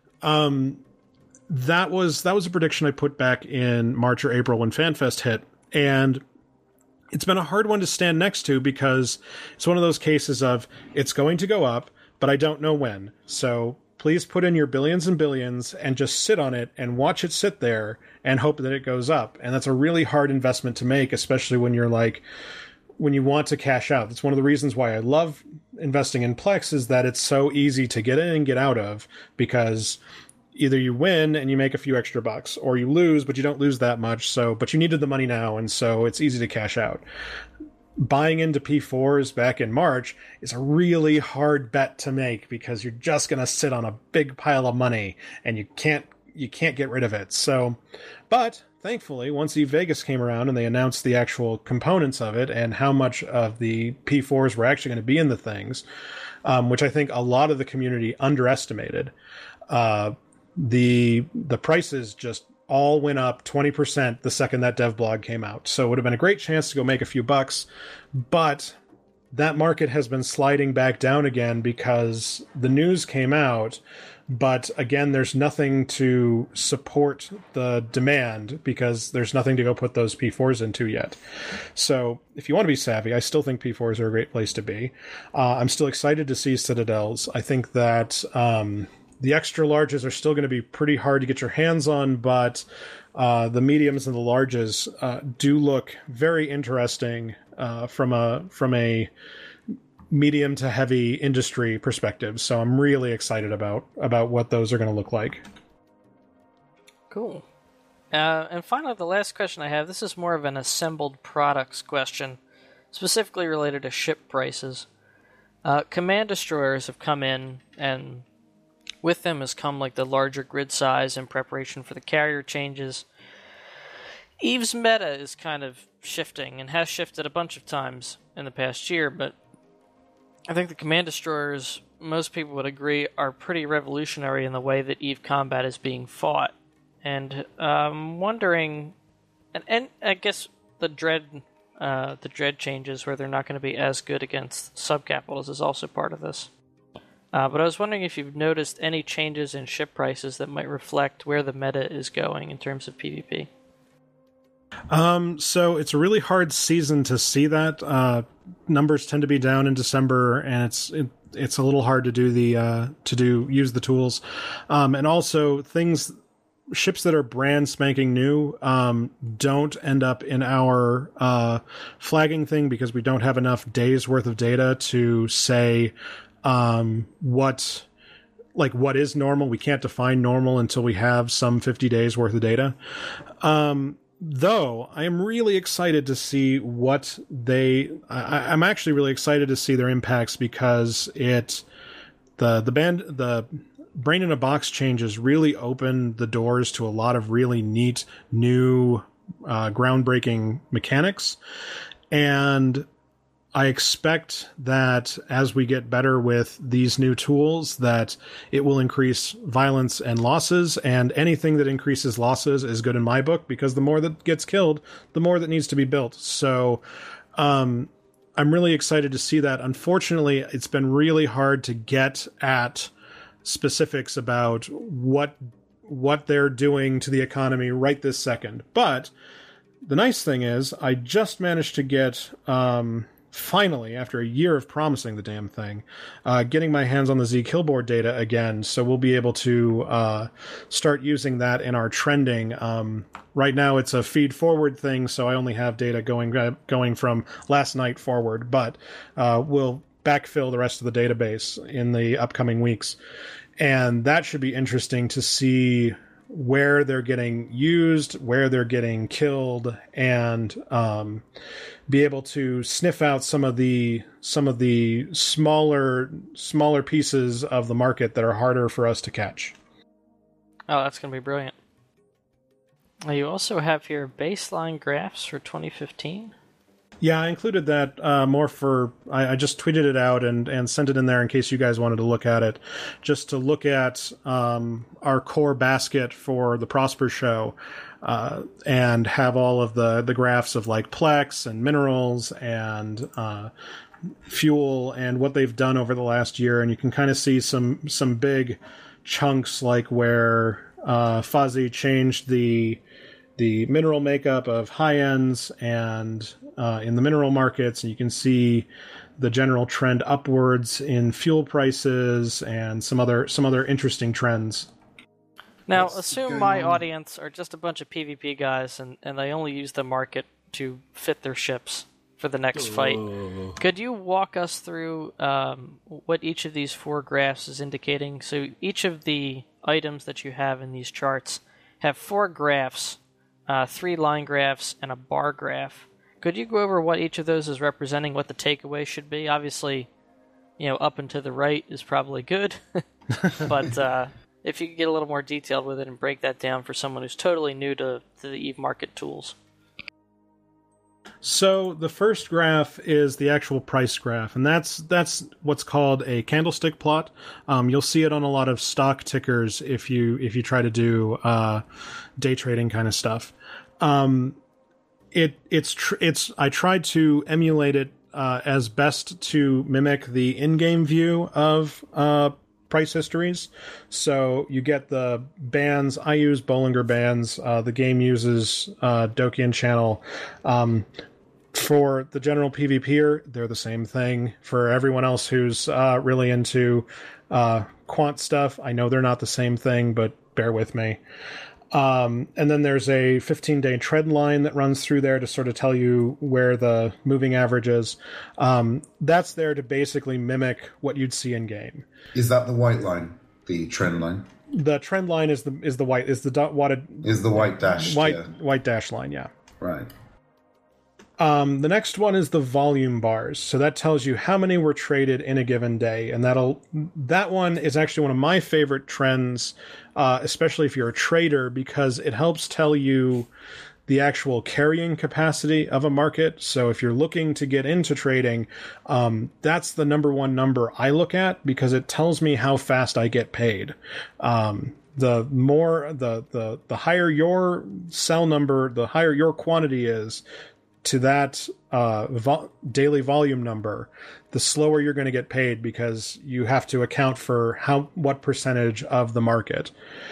that was a prediction I put back in March or April when FanFest hit, and it's been a hard one to stand next to because it's one of those cases of it's going to go up, but I don't know when. So please put in your billions and billions and just sit on it and watch it sit there and hope that it goes up. And that's a really hard investment to make, especially when when you want to cash out. That's one of the reasons why I love investing in Plex, is that it's so easy to get in and get out of, because either you win and you make a few extra bucks, or you lose, but you don't lose that much. But you needed the money now, and so it's easy to cash out. Buying into P4s back in March is a really hard bet to make, because you're just going to sit on a big pile of money and you can't get rid of it. So, but thankfully, once EVE Vegas came around and they announced the actual components of it and how much of the P4s were actually going to be in the things, which I think a lot of the community underestimated, the prices just all went up 20% the second that dev blog came out. So it would have been a great chance to go make a few bucks, but that market has been sliding back down again because the news came out, but again, there's nothing to support the demand because there's nothing to go put those P4s into yet. So if you want to be savvy, I still think P4s are a great place to be. I'm still excited to see Citadels. I think that the extra larges are still going to be pretty hard to get your hands on, but the mediums and the larges do look very interesting from a medium to heavy industry perspective. So I'm really excited about what those are going to look like. Cool. And finally, the last question I have, this is more of an assembled products question, specifically related to ship prices. Command destroyers have come in, and with them has come like the larger grid size in preparation for the carrier changes. EVE's meta is kind of shifting, and has shifted a bunch of times in the past year, but I think the command destroyers, most people would agree, are pretty revolutionary in the way that EVE combat is being fought. And wondering, and I guess the dread changes where they're not going to be as good against subcapitals is also part of this. But I was wondering if you've noticed any changes in ship prices that might reflect where the meta is going in terms of PvP. So it's a really hard season to see that. Numbers tend to be down in December, and it's a little hard to do use the tools, and also ships that are brand spanking new don't end up in our flagging thing because we don't have enough days worth of data to say what is normal. We can't define normal until we have some 50 days worth of data. Though I am really excited to see what I'm actually really excited to see their impacts, because the Brain in a Box changes really open the doors to a lot of really neat new groundbreaking mechanics, and I expect that as we get better with these new tools, that it will increase violence and losses, and anything that increases losses is good in my book, because the more that gets killed, the more that needs to be built. So I'm really excited to see that. Unfortunately, it's been really hard to get at specifics about what they're doing to the economy right this second. But the nice thing is I just managed to get finally, after a year of promising the damn thing, getting my hands on the Z Killboard data again, so we'll be able to start using that in our trending. Right now it's a feed forward thing, so I only have data going from last night forward, but we'll backfill the rest of the database in the upcoming weeks. And that should be interesting to see where they're getting used, where they're getting killed, and be able to sniff out some of the smaller pieces of the market that are harder for us to catch. Oh, that's going to be brilliant. You also have here baseline graphs for 2015. Yeah, I included that more for... I just tweeted it out and sent it in there in case you guys wanted to look at it. Just to look at our core basket for the Prosper show and have all of the graphs of like Plex and minerals and fuel and what they've done over the last year. And you can kind of see some big chunks, like where Fuzzy changed the mineral makeup of high ends and in the mineral markets, and you can see the general trend upwards in fuel prices and some other interesting trends. Now, assume my audience are just a bunch of PvP guys, and they only use the market to fit their ships for the next fight. Could you walk us through what each of these four graphs is indicating? So each of the items that you have in these charts have four graphs, 3 line graphs, and a bar graph. Could you go over what each of those is representing, what the takeaway should be? Obviously, up and to the right is probably good, but if you could get a little more detailed with it and break that down for someone who's totally new to the EVE market tools. So the first graph is the actual price graph, and that's what's called a candlestick plot. You'll see it on a lot of stock tickers if you try to do day trading kind of stuff. I tried to emulate it as best to mimic the in-game view of price histories. So you get the bands. I use Bollinger Bands. The game uses Dokian Channel. For the general PvPer, they're the same thing. For everyone else who's really into quant stuff, I know they're not the same thing, but bear with me. And then there's a 15-day trend line that runs through there to sort of tell you where the moving average is. That's there to basically mimic what you'd see in game. Is that the white line, the trend line? The trend line is the white white dash white dash line, yeah. Right. The next one is the volume bars. So that tells you how many were traded in a given day, and that one is actually one of my favorite trends, especially if you're a trader, because it helps tell you the actual carrying capacity of a market. So if you're looking to get into trading, that's the number one number I look at, because it tells me how fast I get paid. The higher your sell number, the higher your quantity is to that daily volume number, the slower you're going to get paid, because you have to account for what percentage of the market.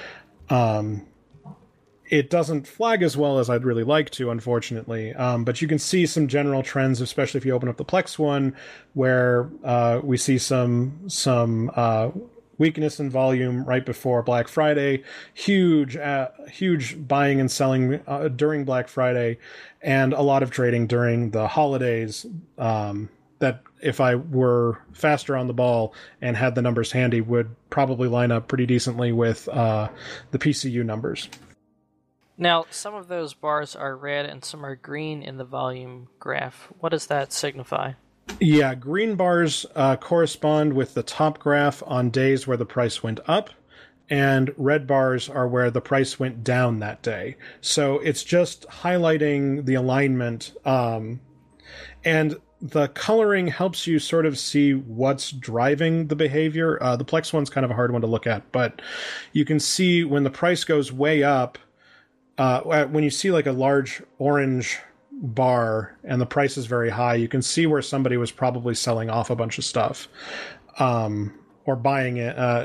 It doesn't flag as well as I'd really like to, unfortunately, but you can see some general trends, especially if you open up the Plex one, where we see some weakness in volume right before Black Friday, huge buying and selling during Black Friday, and a lot of trading during the holidays. That if I were faster on the ball and had the numbers handy, would probably line up pretty decently with the PCU numbers. Now, some of those bars are red and some are green in the volume graph. What does that signify? Yeah, green bars correspond with the top graph on days where the price went up, and red bars are where the price went down that day. So it's just highlighting the alignment, and the coloring helps you sort of see what's driving the behavior. The Plex one's kind of a hard one to look at, but you can see when the price goes way up, when you see like a large orange bar and the price is very high, you can see where somebody was probably selling off a bunch of stuff, or buying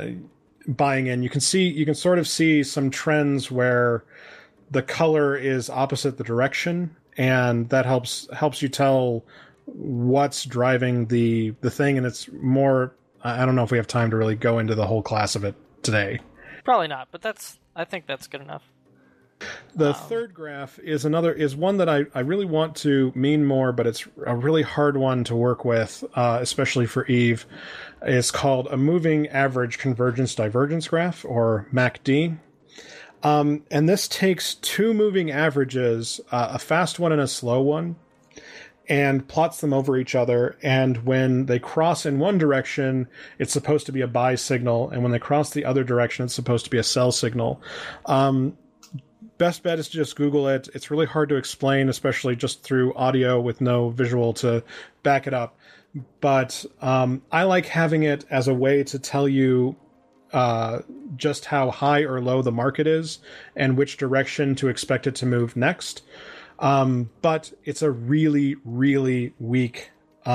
in. You can sort of see some trends where the color is opposite the direction, and that helps you tell what's driving the thing. And it's more, I don't know if we have time to really go into the whole class of it today. Probably not, but I think that's good enough. The third graph is one that I really want to mean more, but it's a really hard one to work with, especially for Eve. It's called a moving average convergence divergence graph, or MACD. And this takes two moving averages, a fast one and a slow one, and plots them over each other. And when they cross in one direction, it's supposed to be a buy signal, and when they cross the other direction, it's supposed to be a sell signal. Best bet is to just Google it. It's really hard to explain, especially just through audio with no visual to back it up. But I like having it as a way to tell you just how high or low the market is and which direction to expect it to move next. But it's a really, really weak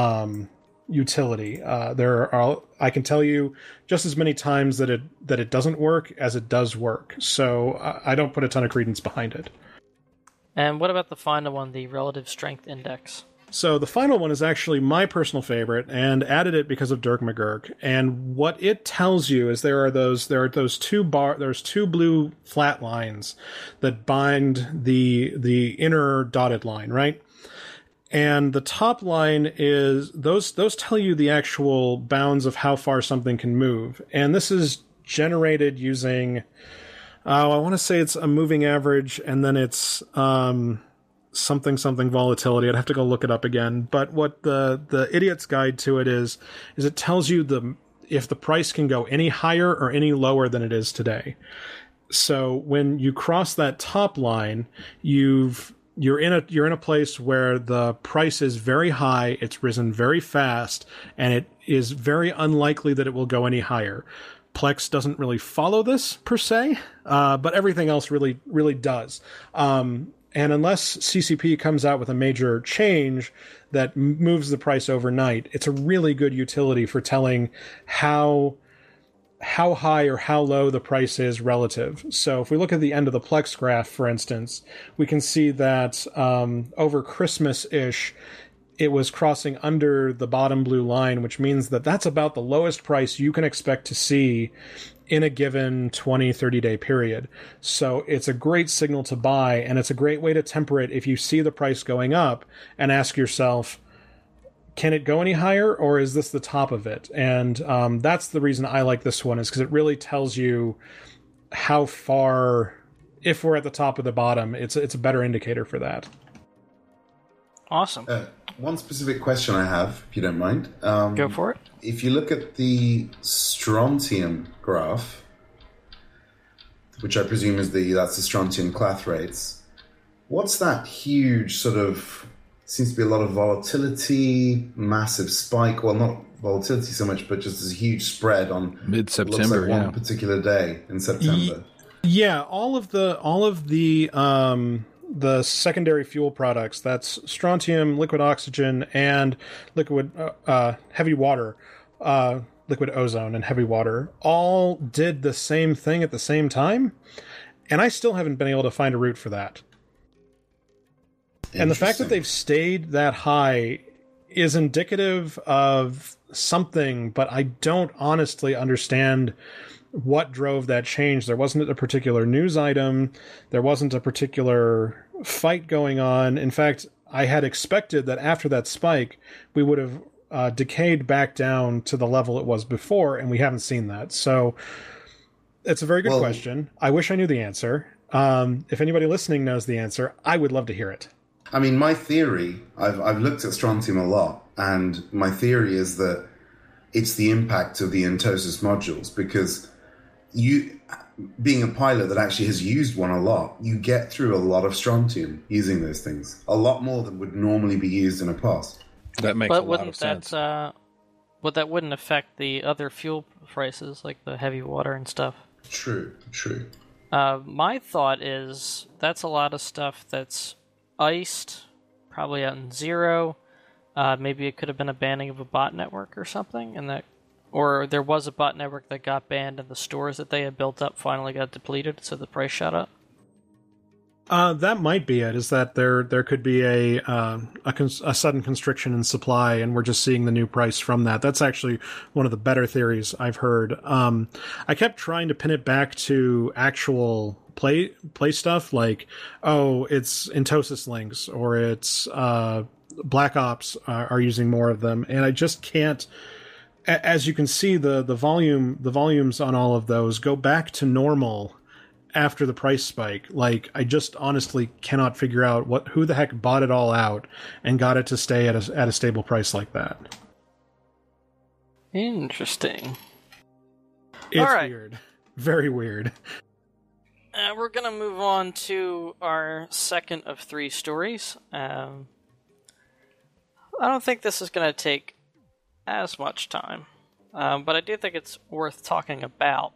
utility. I can tell you just as many times that it doesn't work as it does work. So I don't put a ton of credence behind it. And what about the final one, the relative strength index? So the final one is actually my personal favorite, and added it because of Dirk McGurk. And what it tells you is there's two blue flat lines that bind the inner dotted line, right? And the top line is those tell you the actual bounds of how far something can move. And this is generated using, I want to say it's a moving average, and then it's something volatility. I'd have to go look it up again. But what the idiot's guide to it is it tells you if the price can go any higher or any lower than it is today. So when you cross that top line, you're in a place where the price is very high, it's risen very fast, and it is very unlikely that it will go any higher. Plex doesn't really follow this per se, but everything else really, really does. And unless CCP comes out with a major change that moves the price overnight, it's a really good utility for telling how high or how low the price is relative. So if we look at the end of the Plex graph, for instance, we can see that over Christmas-ish, it was crossing under the bottom blue line, which means that that's about the lowest price you can expect to see in a given 20, 30-day period. So it's a great signal to buy, and it's a great way to temper it if you see the price going up and ask yourself, can it go any higher, or is this the top of it? And that's the reason I like this one, is because it really tells you how far, if we're at the top or the bottom, it's a better indicator for that. Awesome. One specific question I have, if you don't mind. Go for it. If you look at the strontium graph, which I presume is that's the strontium clathrate rates, what's that huge sort of, seems to be a lot of volatility, massive spike, well, not volatility so much, but just this huge spread on mid-September, one particular day in September. Yeah, all of the secondary fuel products, that's strontium, liquid oxygen, and liquid heavy water, liquid ozone and heavy water, all did the same thing at the same time, and I still haven't been able to find a root for that. And the fact that they've stayed that high is indicative of something, but I don't honestly understand what drove that change. There wasn't a particular news item. There wasn't a particular fight going on. In fact, I had expected that after that spike, we would have decayed back down to the level it was before, and we haven't seen that. So it's a very good question. I wish I knew the answer. If anybody listening knows the answer, I would love to hear it. I mean, my theory, I've looked at strontium a lot, and my theory is that it's the impact of the Entosis modules, because you, being a pilot that actually has used one a lot, you get through a lot of strontium using those things. A lot more than would normally be used in a past. That makes a lot of sense. But that wouldn't affect the other fuel prices, like the heavy water and stuff. True. My thought is that's a lot of stuff that's iced, probably out in zero. Maybe it could have been a banning of a bot network or something, or there was a bot network that got banned and the stores that they had built up finally got depleted, so the price shot up. That might be it, is that there could be a sudden constriction in supply, and we're just seeing the new price from that. That's actually one of the better theories I've heard. I kept trying to pin it back to actual play stuff, like, it's Entosis links, or it's Black Ops are using more of them, and I just can't. As you can see, the volumes on all of those go back to normal after the price spike. Like, I just honestly cannot figure out who the heck bought it all out and got it to stay at a stable price like that. Interesting. It's all right. Weird. Very weird. We're going to move on to our second of three stories. I don't think this is going to take as much time, but I do think it's worth talking about.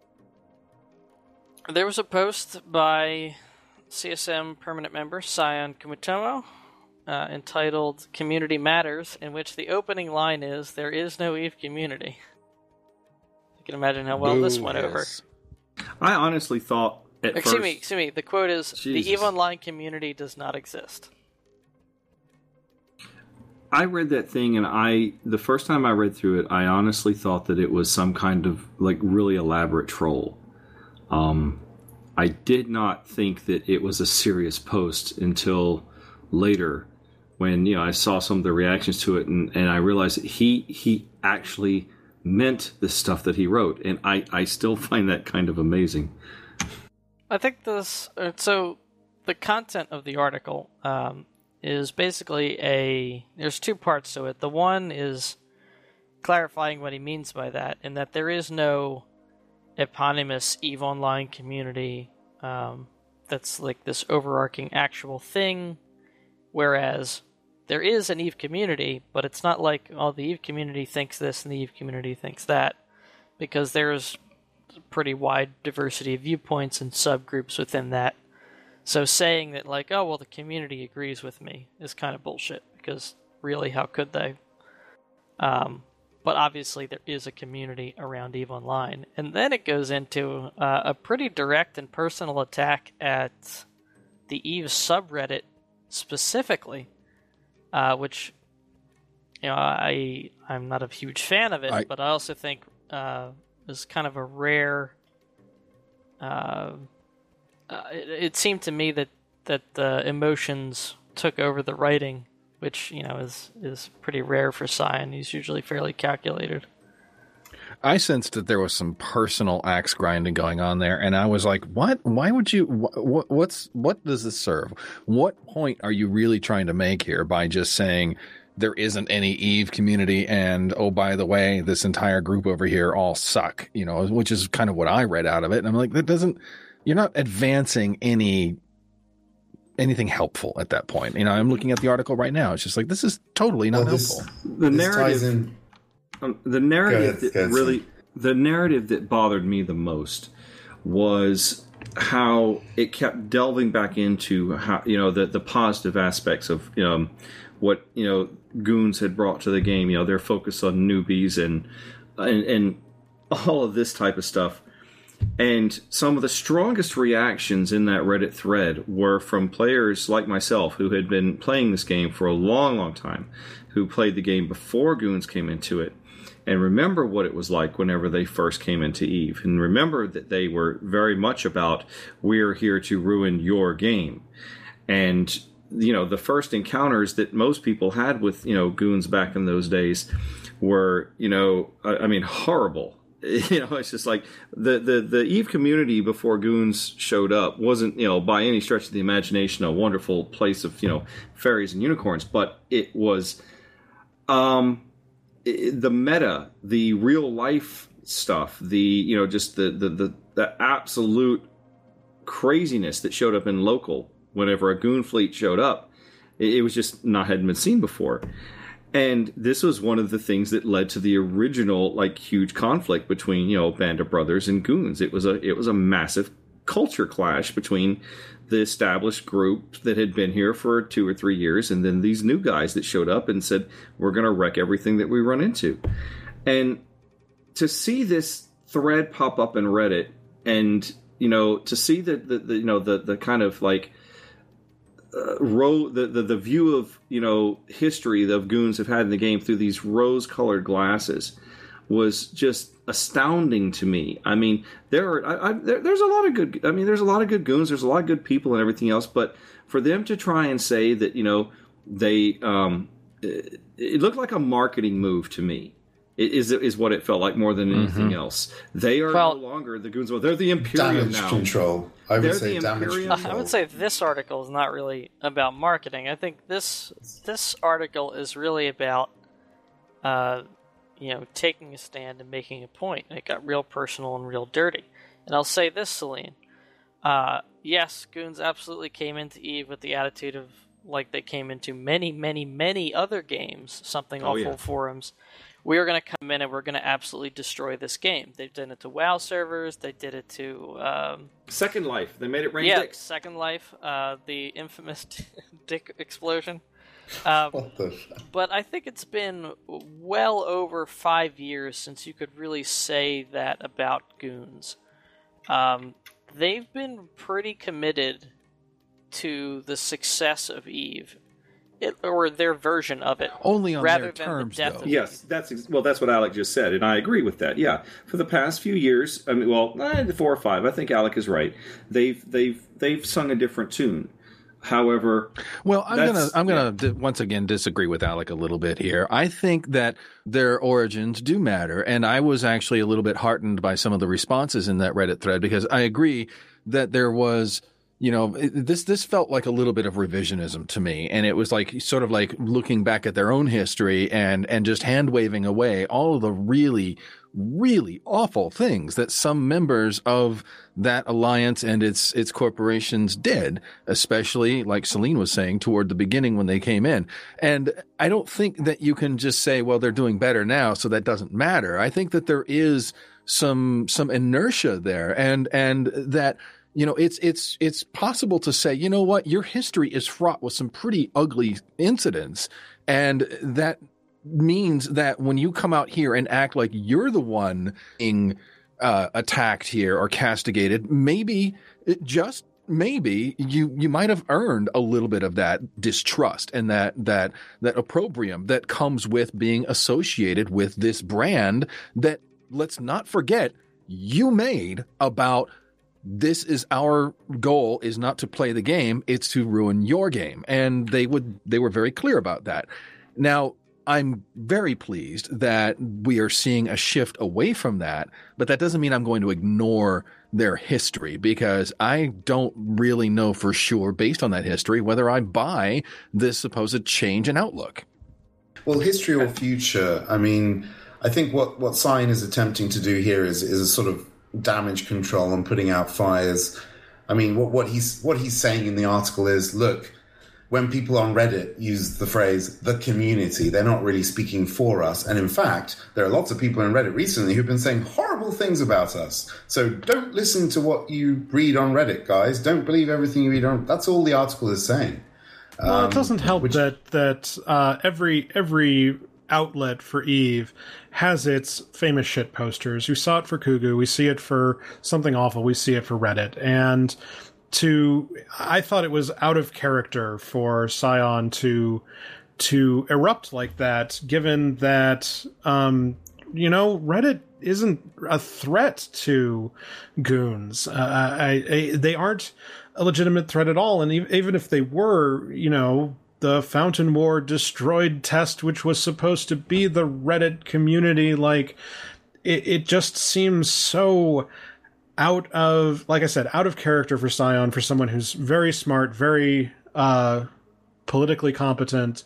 There was a post by CSM permanent member Sion Kumitomo entitled Community Matters, in which the opening line is, "There is no EVE community." You can imagine how well this went over. I honestly thought Excuse me, the quote is, Jesus. "The EVE Online community does not exist." I read that thing, and the first time I read through it, I honestly thought that it was some kind of like really elaborate troll. I did not think that it was a serious post until later, when I saw some of the reactions to it, and I realized that he actually meant the stuff that he wrote, and I still find that kind of amazing. I think so the content of the article is basically there's two parts to it. The one is clarifying what he means by that, and that there is no eponymous EVE Online community that's like this overarching actual thing, whereas there is an EVE community, but it's not like, the EVE community thinks this and the EVE community thinks that, because there's a pretty wide diversity of viewpoints and subgroups within that. So saying that, like, the community agrees with me is kind of bullshit, because really, how could they? But obviously there is a community around EVE Online. And then it goes into a pretty direct and personal attack at the EVE subreddit specifically, which I'm not a huge fan of it, but I also think is kind of a rare. It seemed to me that the emotions took over the writing, which is pretty rare for Cyan. He's usually fairly calculated. I sensed that there was some personal axe grinding going on there, and I was like, "What? Why would you? What does this serve? What point are you really trying to make here by just saying there isn't any Eve community, and oh, by the way, this entire group over here all suck?" Which is kind of what I read out of it, and I'm like, that doesn't. You're not advancing anything helpful at that point. I'm looking at the article right now. It's just like, this is totally not helpful. The narrative. The narrative the narrative that bothered me the most was how it kept delving back into how the positive aspects of what Goons had brought to the game. Their focus on newbies and all of this type of stuff. And some of the strongest reactions in that Reddit thread were from players like myself who had been playing this game for a long, long time, who played the game before Goons came into it, and remember what it was like whenever they first came into EVE, and remember that they were very much about, we're here to ruin your game. And the first encounters that most people had with Goons back in those days were horrible. It's just like the EVE community before Goons showed up wasn't by any stretch of the imagination a wonderful place of fairies and unicorns, but it was the meta, the real life stuff, the just the absolute craziness that showed up in local whenever a Goon fleet showed up. It was just hadn't been seen before. And this was one of the things that led to the original huge conflict between Band of Brothers and Goons. It was a massive culture clash between the established group that had been here for 2 or 3 years, and then these new guys that showed up and said, we're going to wreck everything that we run into. And to see this thread pop up in Reddit, and to see the kind of the view of history of Goons have had in the game through these rose-colored glasses was just astounding to me. I mean, there's a lot of good. I mean, there's a lot of good Goons. There's a lot of good people and everything else. But for them to try and say that they it looked like a marketing move to me. It is what it felt like more than anything else. They are no longer the Goons. They're the Imperium now. Control. I would say damage control. I would say this article is not really about marketing. I think this article is really about taking a stand and making a point. It got real personal and real dirty. And I'll say this, Celine. Yes, Goons absolutely came into EVE with the attitude of like they came into many, many, many other games. Something awful forums. We are going to come in and we're going to absolutely destroy this game. They've done it to WoW servers. They did it to Second Life. They made it rain dicks. Second Life. The infamous dick explosion. What the fuck? But I think it's been well over 5 years since you could really say that about Goons. They've been pretty committed to the success of EVE. Or their version of it, only on rather their than terms, the death though. of Yes, that's what Alec just said, and I agree with that. Yeah, for the past few years, 4 or 5, I think Alec is right. They've sung a different tune. However, well, I'm gonna once again disagree with Alec a little bit here. I think that their origins do matter, and I was actually a little bit heartened by some of the responses in that Reddit thread because I agree that there was. This felt like a little bit of revisionism to me, and it was like sort of like looking back at their own history and just hand waving away all of the really, really awful things that some members of that alliance and its corporations did, especially like Celine was saying toward the beginning when they came in. And I don't think that you can just say, well, they're doing better now, so that doesn't matter. I think that there is some inertia there, and that. It's possible to say, you know what, your history is fraught with some pretty ugly incidents. And that means that when you come out here and act like you're the one being attacked here or castigated, maybe, just maybe you might have earned a little bit of that distrust and that opprobrium that comes with being associated with this brand that, let's not forget, you made about this is our goal is not to play the game, it's to ruin your game. And they were very clear about that. Now, I'm very pleased that we are seeing a shift away from that, but that doesn't mean I'm going to ignore their history, because I don't really know for sure, based on that history, whether I buy this supposed change in outlook. Well, history or future, I mean, I think what Cyan is attempting to do here is a sort of damage control and putting out fires. I mean, what he's saying in the article is, look, when people on Reddit use the phrase "the community," they're not really speaking for us. And in fact, there are lots of people on Reddit recently who've been saying horrible things about us. So don't listen to what you read on Reddit, guys. Don't believe everything you read on. That's all the article is saying. Well, it doesn't help that every outlet for Eve has its famous shit posters. We saw it for Kugu. We see it for Something Awful. We see it for Reddit. And I thought it was out of character for Cyan to erupt like that, given that, Reddit isn't a threat to goons. They aren't a legitimate threat at all. And even if they were, the Fountain War destroyed Test, which was supposed to be the Reddit community, like, it just seems so out of character for Cyan, for someone who's very smart, very politically competent,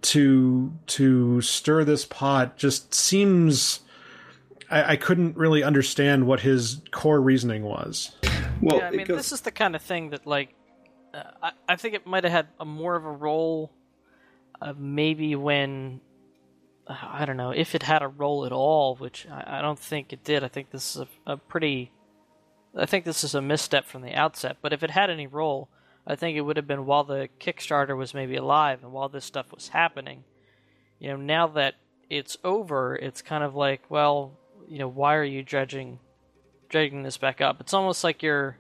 to stir this pot. Just seems, I couldn't really understand what his core reasoning was. Well, yeah, I mean, this is the kind of thing that, like, I think it might have had more of a role, maybe when, I don't know, if it had a role at all, which I don't think it did. I think this is a misstep from the outset. But if it had any role, I think it would have been while the Kickstarter was maybe alive and while this stuff was happening. Now that it's over, it's kind of like, well, why are you dragging this back up? It's almost like you're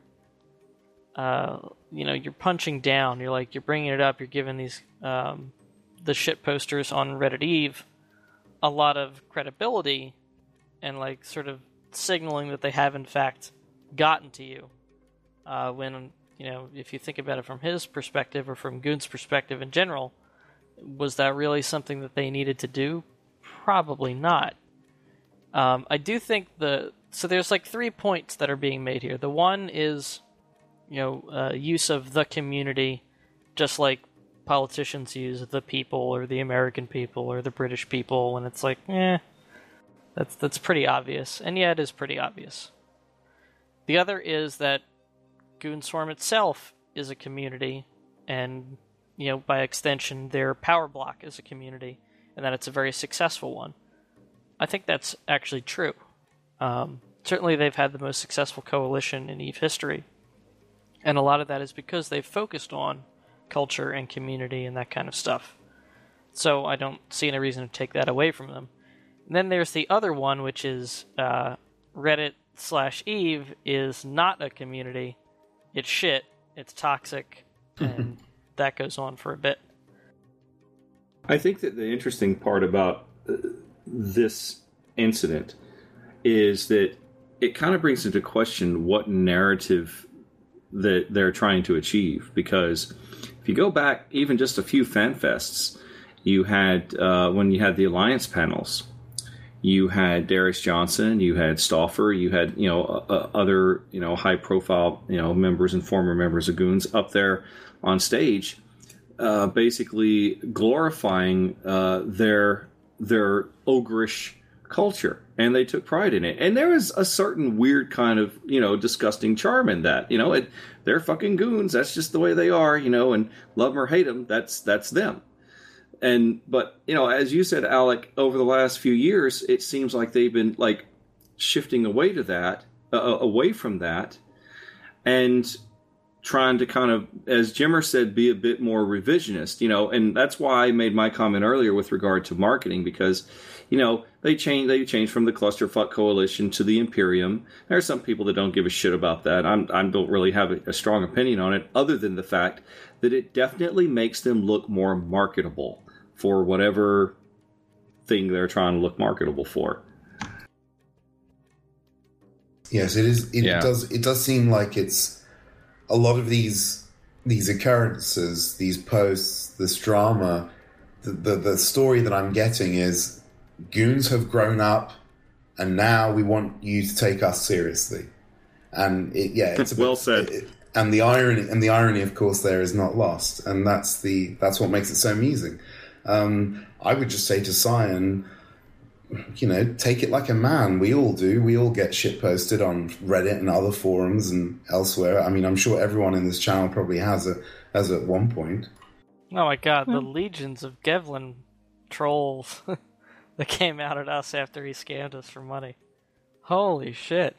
punching down. You're bringing it up. You're giving these the shit posters on Reddit Eve a lot of credibility, and like sort of signaling that they have in fact gotten to you. When if you think about it from his perspective or from Goon's perspective in general, was that really something that they needed to do? Probably not. I do think so there's like 3 points that are being made here. The one is, use of the community, just like politicians use the people or the American people or the British people, and it's like, that's pretty obvious. And yeah, it is pretty obvious. The other is that Goonswarm itself is a community, and, by extension, their power block is a community, and that it's a very successful one. I think that's actually true. Certainly they've had the most successful coalition in EVE history, and a lot of that is because they've focused on culture and community and that kind of stuff. So I don't see any reason to take that away from them. And then there's the other one, which is Reddit/Eve is not a community. It's shit. It's toxic. And that goes on for a bit. I think that the interesting part about this incident is that it kind of brings into question what narrative that they're trying to achieve. Because if you go back even just a few FanFests, you had, when you had the Alliance panels, you had Darius Johnson, you had Stauffer, you had, other, high-profile, members and former members of Goons up there on stage, basically glorifying their ogreish culture, and they took pride in it. And there is a certain weird kind of, disgusting charm in that. They're fucking goons. That's just the way they are, and love them or hate them, that's them. But as you said, Alec, over the last few years, it seems like they've been like shifting away from that. And trying to kind of, as Jimmer said, be a bit more revisionist, and that's why I made my comment earlier with regard to marketing, because, they changed from the Clusterfuck Coalition to the Imperium. There are some people that don't give a shit about that. I don't really have a strong opinion on it, other than the fact that it definitely makes them look more marketable for whatever thing they're trying to look marketable for. Yes, it is. It does seem like it's a lot of these occurrences, these posts, this drama. The story that I'm getting is goons have grown up, and now we want you to take us seriously. And it's well said. And the irony, of course, there is not lost, and that's what makes it so amusing. I would just say to Cyan, take it like a man. We all do. We all get shit posted on Reddit and other forums and elsewhere. I mean, I'm sure everyone in this channel probably has at one point. Oh my god, the legions of Gevlin trolls that came out at us after he scammed us for money. Holy shit.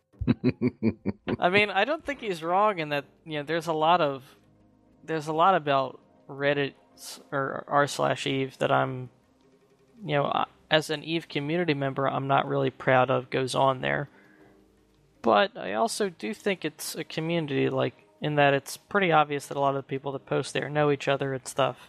I mean, I don't think he's wrong in that, there's a lot about Reddit or r/Eve that I'm, as an Eve community member, I'm not really proud of goes on there. But I also do think it's a community, in that it's pretty obvious that a lot of the people that post there know each other and stuff.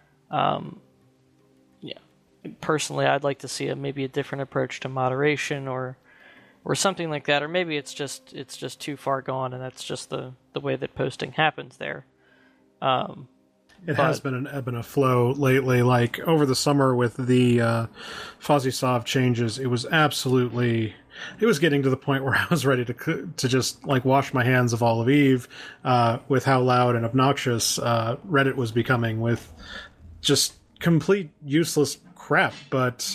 Personally, I'd like to see maybe a different approach to moderation or something like that, or maybe it's just too far gone, and that's just the way that posting happens there. It has been an ebb and a flow lately. Like over the summer with the Fozzie changes, it was getting to the point where I was ready to just wash my hands of all of Eve with how loud and obnoxious Reddit was becoming with just complete useless crap. But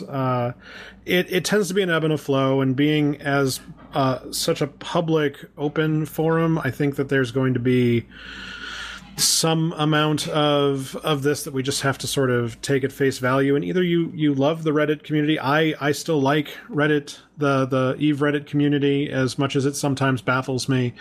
it tends to be an ebb and a flow, and being as such a public, open forum, I think that there's going to be some amount of this that we just have to sort of take at face value. And either you love the Reddit community. I still like Reddit, the Eve Reddit community, as much as it sometimes baffles me,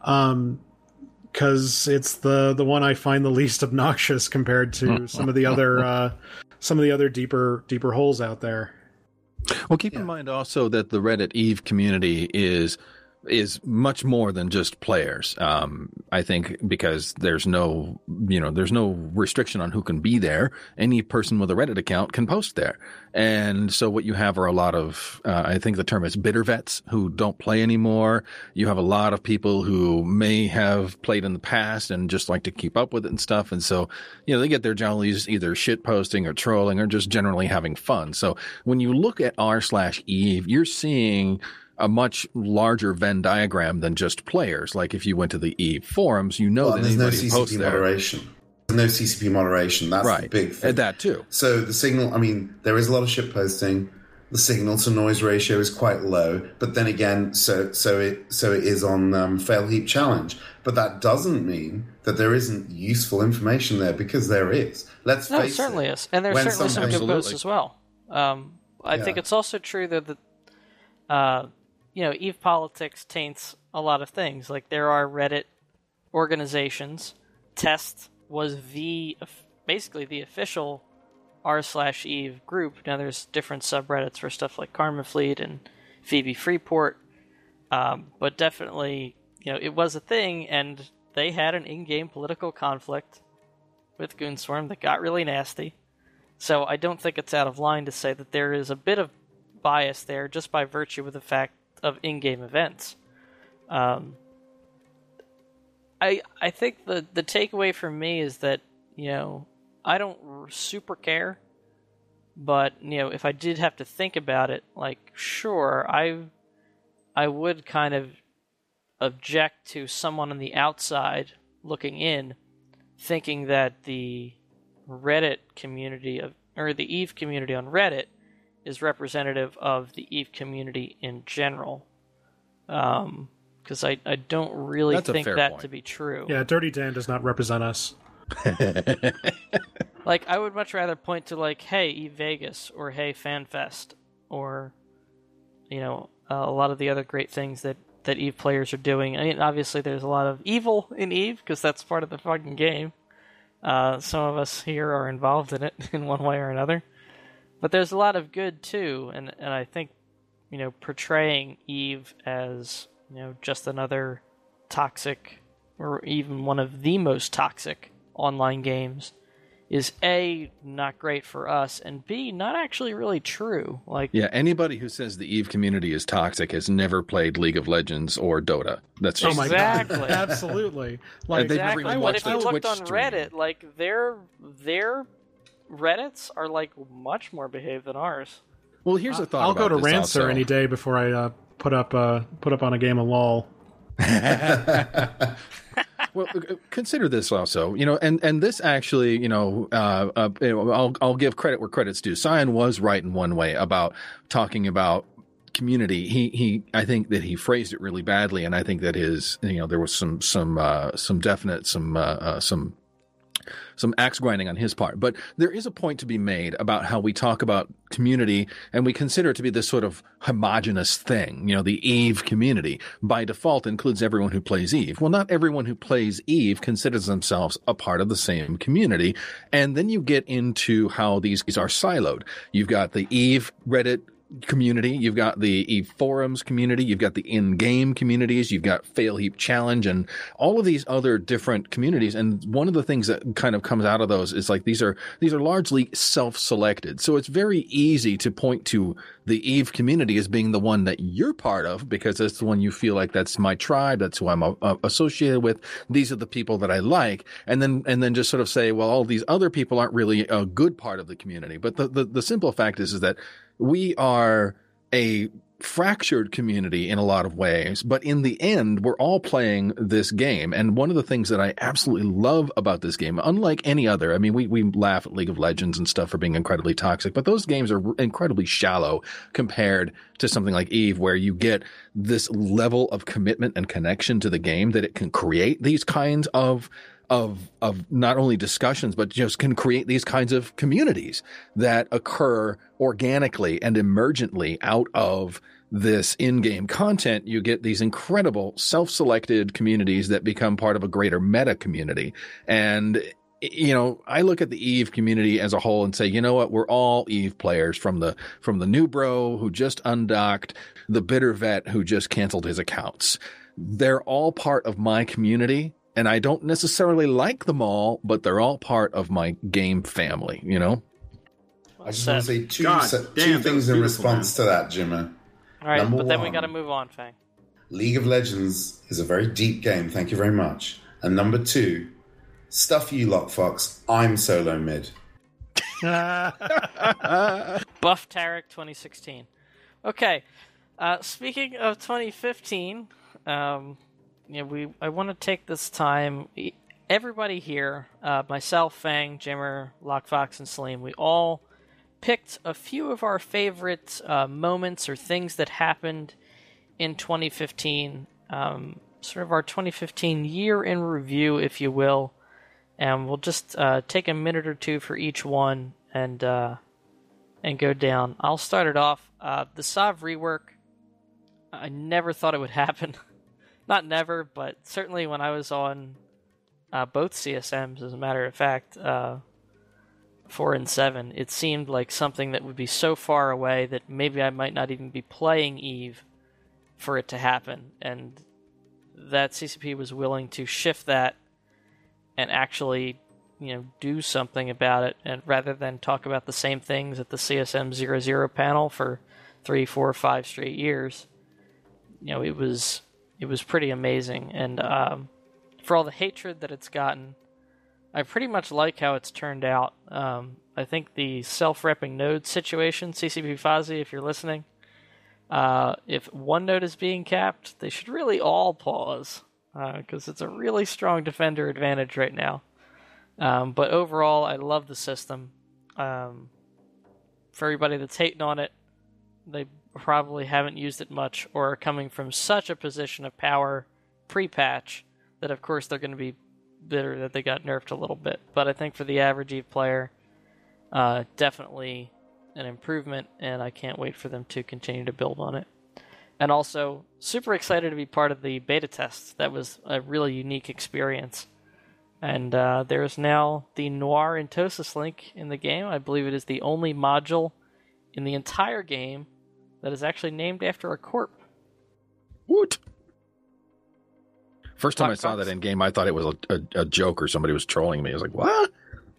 because it's the one I find the least obnoxious compared to some of the other deeper holes out there. Well, keep in mind also that the Reddit Eve community is much more than just players. I think because there's no restriction on who can be there. Any person with a Reddit account can post there. And so what you have are a lot of, I think the term is bitter vets who don't play anymore. You have a lot of people who may have played in the past and just like to keep up with it and stuff. And so, they get their jollies either shit posting or trolling or just generally having fun. So when you look at r/Eve, you're seeing a much larger Venn diagram than just players. Like if you went to the Eve forums, that anybody who posts there. There's no CCP moderation. That's right. The big thing. That too. So the signal, there is a lot of shit posting. The signal to noise ratio is quite low. But then again, so it is on Fail Heap Challenge. But that doesn't mean that there isn't useful information there, because there is. Let's face it. No, it certainly is. And there's certainly some good posts as well. I think it's also true that Eve politics taints a lot of things. Like there are Reddit organizations. Test was basically the official r/Eve group. Now there's different subreddits for stuff like Karma Fleet and Phoebe Freeport. But definitely, it was a thing, and they had an in-game political conflict with Goonswarm that got really nasty. So I don't think it's out of line to say that there is a bit of bias there just by virtue of the fact of in-game events. I think the takeaway for me is that, I don't super care, but, if I did have to think about it, sure, I would kind of object to someone on the outside looking in, thinking that the Reddit community or the Eve community on Reddit is representative of the Eve community in general. Because I don't really think that to be true. Yeah, Dirty Dan does not represent us. I would much rather point to, hey, Eve Vegas, or hey, FanFest, or, a lot of the other great things that that Eve players are doing. I mean, obviously there's a lot of evil in Eve, because that's part of the fucking game. Some of us here are involved in it in one way or another. But there's a lot of good, too, and I think, portraying Eve as, just another toxic, or even one of the most toxic online games is A, not great for us, and B, not actually really true. Yeah, anybody who says the Eve community is toxic has never played League of Legends or Dota. That's just, exactly. My God. Absolutely. They've never even But if you looked Twitch on stream. Reddit, their Reddits are much more behaved than ours. Well, here's a thought. I'll go to this Rancer also. any day before I put up on a game of LOL. Well, consider this also, and this actually, I'll give credit where credit's due. Cyan was right in one way about talking about community. He I think that he phrased it really badly, and I think that his, there was some axe grinding on his part. But there is a point to be made about how we talk about community and we consider it to be this sort of homogenous thing. The Eve community by default includes everyone who plays Eve. Well, not everyone who plays Eve considers themselves a part of the same community. And then you get into how these are siloed. You've got the Eve Reddit community, you've got the Eve forums community, you've got the in-game communities, you've got Fail Heap Challenge, and all of these other different communities. And one of the things that kind of comes out of those is these are largely self-selected. So it's very easy to point to the Eve community as being the one that you're part of, because that's the one you feel like that's my tribe, that's who I'm associated with. These are the people that I like, and then just sort of say, well, all these other people aren't really a good part of the community. But the simple fact is that we are a fractured community in a lot of ways, but in the end, we're all playing this game. And one of the things that I absolutely love about this game, unlike any other, I mean, we laugh at League of Legends and stuff for being incredibly toxic, but those games are incredibly shallow compared to something like Eve, where you get this level of commitment and connection to the game that it can create these kinds of not only discussions, but just can create these kinds of communities that occur organically and emergently out of this in-game content. You get these incredible self-selected communities that become part of a greater meta community. And, I look at the Eve community as a whole and say, you know what? We're all Eve players, from the new bro who just undocked, the bitter vet who just canceled his accounts. They're all part of my community. And I don't necessarily like them all, but they're all part of my game family, I just want to say two damn, things in response to that, Jimmer. All right, Number but then we one, got to move on, Fang. League of Legends is a very deep game. Thank you very much. And number two, stuff you lot, Fox. I'm solo mid. Buff Tarek 2016. Okay, speaking of 2015, I want to take this time. Everybody here, myself, Fang, Jimmer, Lockfox, and Salim, we all picked a few of our favorite moments or things that happened in 2015. Sort of our 2015 year in review, if you will. And we'll just take a minute or two for each one and go down. I'll start it off. The Sov rework, I never thought it would happen. Not never, but certainly when I was on both CSMs, as a matter of fact, 4 and 7, it seemed like something that would be so far away that maybe I might not even be playing Eve for it to happen. And that CCP was willing to shift that and actually, do something about it, and rather than talk about the same things at the CSM 00 panel for 3, 4, 5 straight years. It was pretty amazing, and for all the hatred that it's gotten, I pretty much like how it's turned out. I think the self-repping node situation, CCP Fozzie, if you're listening, if one node is being capped, they should really all pause, because it's a really strong defender advantage right now. But overall, I love the system. For everybody that's hating on it, they probably haven't used it much, or are coming from such a position of power pre-patch that of course they're going to be bitter that they got nerfed a little bit. But I think for the average Eve player, definitely an improvement, and I can't wait for them to continue to build on it. And also, super excited to be part of the beta test. That was a really unique experience. And there's now the Noir Entosis link in the game. I believe it is the only module in the entire game that is actually named after a corp. What? First time I saw that in game, I thought it was a joke or somebody was trolling me. I was like, what?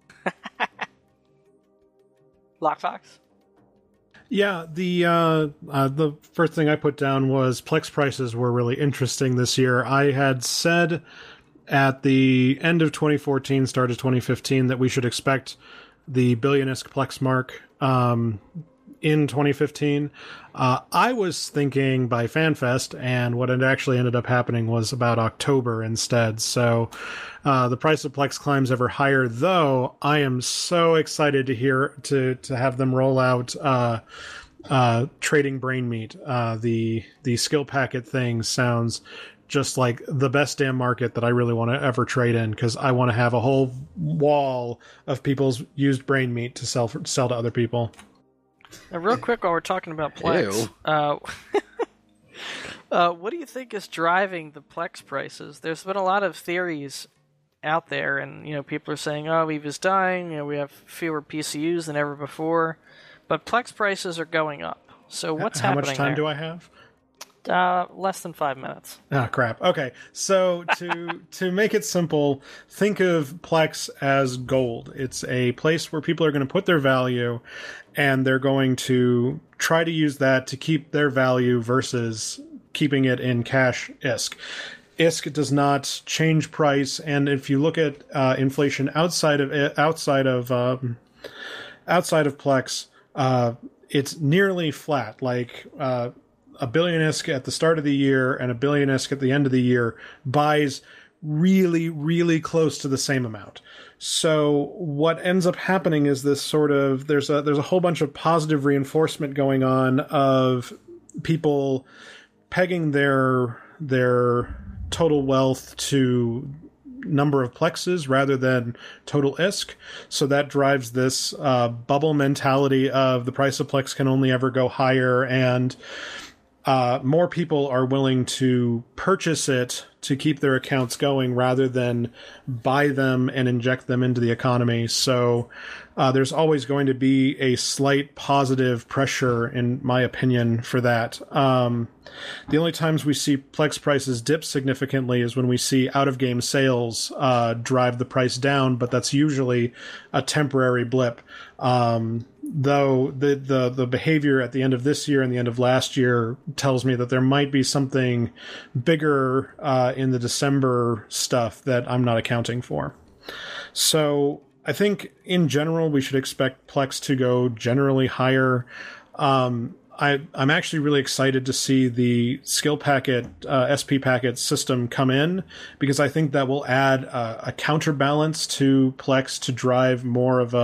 Lockfox? Yeah, the first thing I put down was Plex prices were really interesting this year. I had said at the end of 2014, start of 2015, that we should expect the billion-esque Plex mark in 2015. I was thinking by FanFest, and what had actually ended up happening was about October instead. So the price of Plex climbs ever higher, though I am so excited to have them roll out trading brain meat. The skill packet thing sounds just like the best damn market that I really want to ever trade in, because I want to have a whole wall of people's used brain meat to sell to other people. Now, real quick, while we're talking about Plex, what do you think is driving the Plex prices? There's been a lot of theories out there, and people are saying, "Oh, EVE is dying. We have fewer PCUs than ever before," but Plex prices are going up. So what's happening? How much time there? do I have? Less than 5 minutes. Ah, crap. Okay, so to make it simple, think of Plex as gold. It's a place where people are going to put their value, and they're going to try to use that to keep their value versus keeping it in cash ISK. ISK does not change price, and if you look at inflation outside of Plex, it's nearly flat. Like a billion ISK at the start of the year and a billion ISK at the end of the year buys really, really close to the same amount. So what ends up happening is this sort of there's a whole bunch of positive reinforcement going on of people pegging their total wealth to number of plexes rather than total ISK. So that drives this bubble mentality of the price of Plex can only ever go higher, and more people are willing to purchase it to keep their accounts going rather than buy them and inject them into the economy. So there's always going to be a slight positive pressure, in my opinion, for that. The only times we see Plex prices dip significantly is when we see out-of-game sales drive the price down, but that's usually a temporary blip. Though the behavior at the end of this year and the end of last year tells me that there might be something bigger in the December stuff that I'm not accounting for. So I think in general we should expect Plex to go generally higher. I'm actually really excited to see the skill packet, SP packet system come in, because I think that will add a counterbalance to Plex to drive more of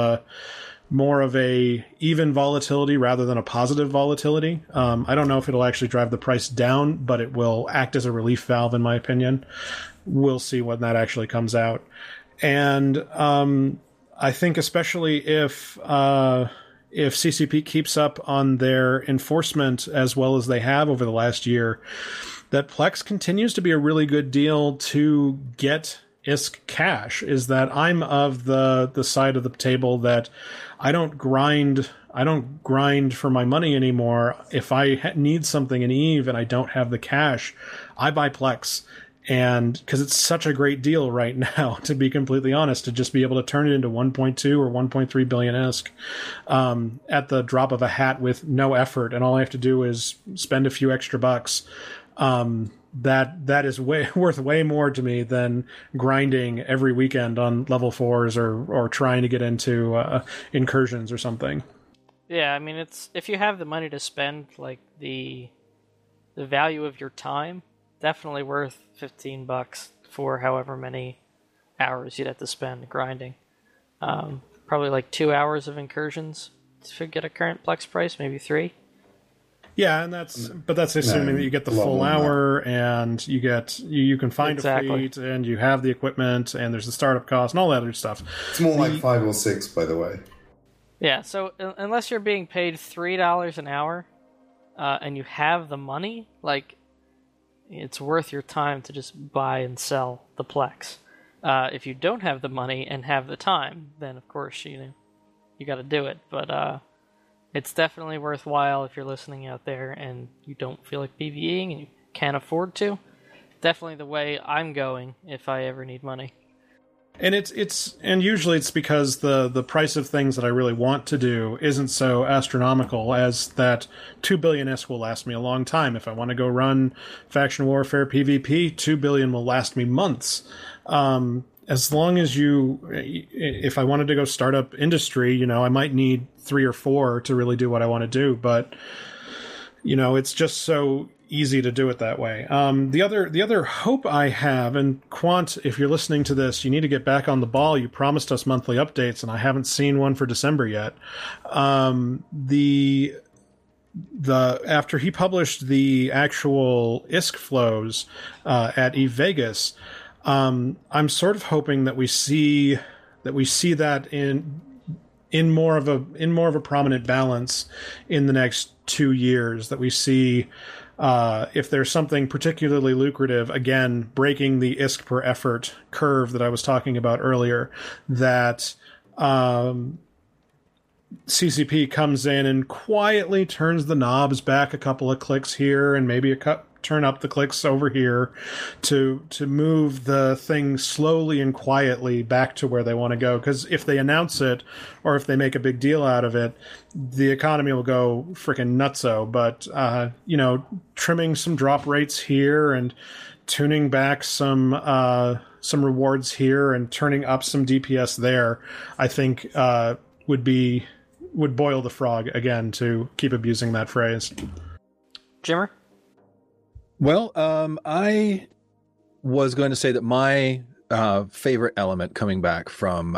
a even volatility rather than a positive volatility. I don't know if it'll actually drive the price down, but it will act as a relief valve, in my opinion. We'll see when that actually comes out. And I think especially if CCP keeps up on their enforcement as well as they have over the last year, that Plex continues to be a really good deal to get ISK cash. Is that I'm of the side of the table that I don't grind for my money anymore. If I need something in EVE and I don't have the cash, I buy Plex. And because it's such a great deal right now, to be completely honest, to just be able to turn it into 1.2 or 1.3 billion ISK at the drop of a hat with no effort, and all I have to do is spend a few extra bucks. That is worth way more to me than grinding every weekend on level 4s or trying to get into incursions or something. Yeah, I mean, it's if you have the money to spend, like the value of your time, definitely worth $15 for however many hours you'd have to spend grinding. Probably like 2 hours of incursions to get a current Plex price, maybe 3. Yeah, and that's assuming that you get the full hour and you can find a fleet and you have the equipment and there's the startup cost and all that other stuff. It's more like 5 or 6, by the way. Yeah, so unless you're being paid $3 an hour, and you have the money, like, it's worth your time to just buy and sell the Plex. If you don't have the money and have the time, then of course you got to do it. But it's definitely worthwhile if you're listening out there and you don't feel like PvEing and you can't afford to. Definitely the way I'm going if I ever need money. And and usually it's because the price of things that I really want to do isn't so astronomical as that 2 billion ISK will last me a long time. If I want to go run faction warfare PvP, 2 billion will last me months. As long as if I wanted to go start up industry, I might need 3 or 4 to really do what I want to do, but it's just so easy to do it that way. The other hope I have, and Quant, if you're listening to this, you need to get back on the ball. You promised us monthly updates, and I haven't seen one for December yet. After he published the actual ISK flows at EVE Vegas, I'm sort of hoping that we see that in more of a prominent balance in the next 2 years. That we see. If there's something particularly lucrative, again, breaking the ISK per effort curve that I was talking about earlier, that CCP comes in and quietly turns the knobs back a couple of clicks here and maybe turn up the clicks over here to move the thing slowly and quietly back to where they want to go. Because if they announce it or if they make a big deal out of it, the economy will go freaking nutso. But, trimming some drop rates here and tuning back some rewards here and turning up some DPS there, I think would boil the frog, again, to keep abusing that phrase. Jimmer? Well, I was going to say that my favorite element coming back from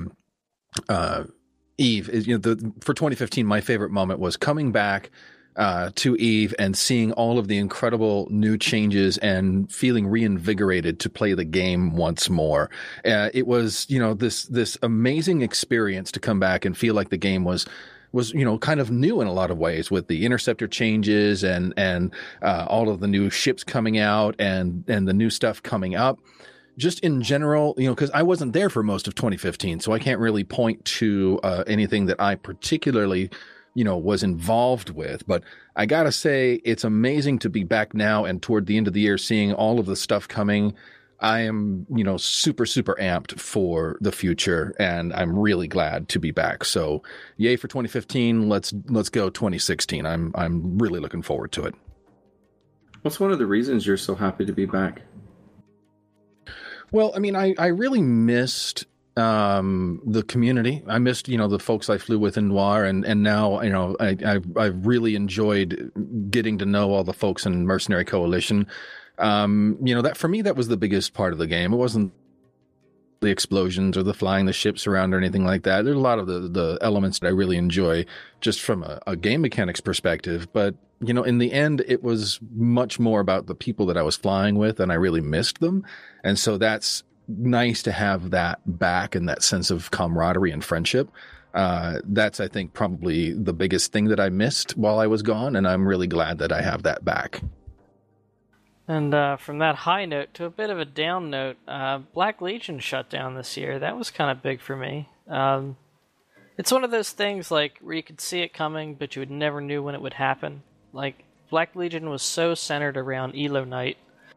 EVE is, for 2015, my favorite moment was coming back to EVE and seeing all of the incredible new changes and feeling reinvigorated to play the game once more. It was, this amazing experience to come back and feel like the game was kind of new in a lot of ways, with the interceptor changes and all of the new ships coming out and the new stuff coming up. Just in general, because I wasn't there for most of 2015, so I can't really point to anything that I particularly, was involved with. But I gotta say, it's amazing to be back now and toward the end of the year, seeing all of the stuff coming. I am, super, super amped for the future, and I'm really glad to be back. So yay for 2015. Let's go 2016. I'm really looking forward to it. What's one of the reasons you're so happy to be back? Well, I mean, I really missed the community. I missed, the folks I flew with in Noir, and now, I really enjoyed getting to know all the folks in Mercenary Coalition. That for me, that was the biggest part of the game. It wasn't the explosions or the flying the ships around or anything like that. There's a lot of the elements that I really enjoy just from a game mechanics perspective. But, in the end, it was much more about the people that I was flying with, and I really missed them. And so that's nice to have that back and that sense of camaraderie and friendship. That's, I think, probably the biggest thing that I missed while I was gone. And I'm really glad that I have that back. And from that high note to a bit of a down note, Black Legion shut down this year. That was kind of big for me. It's one of those things like where you could see it coming, but you would never knew when it would happen. Like, Black Legion was so centered around Elo Night.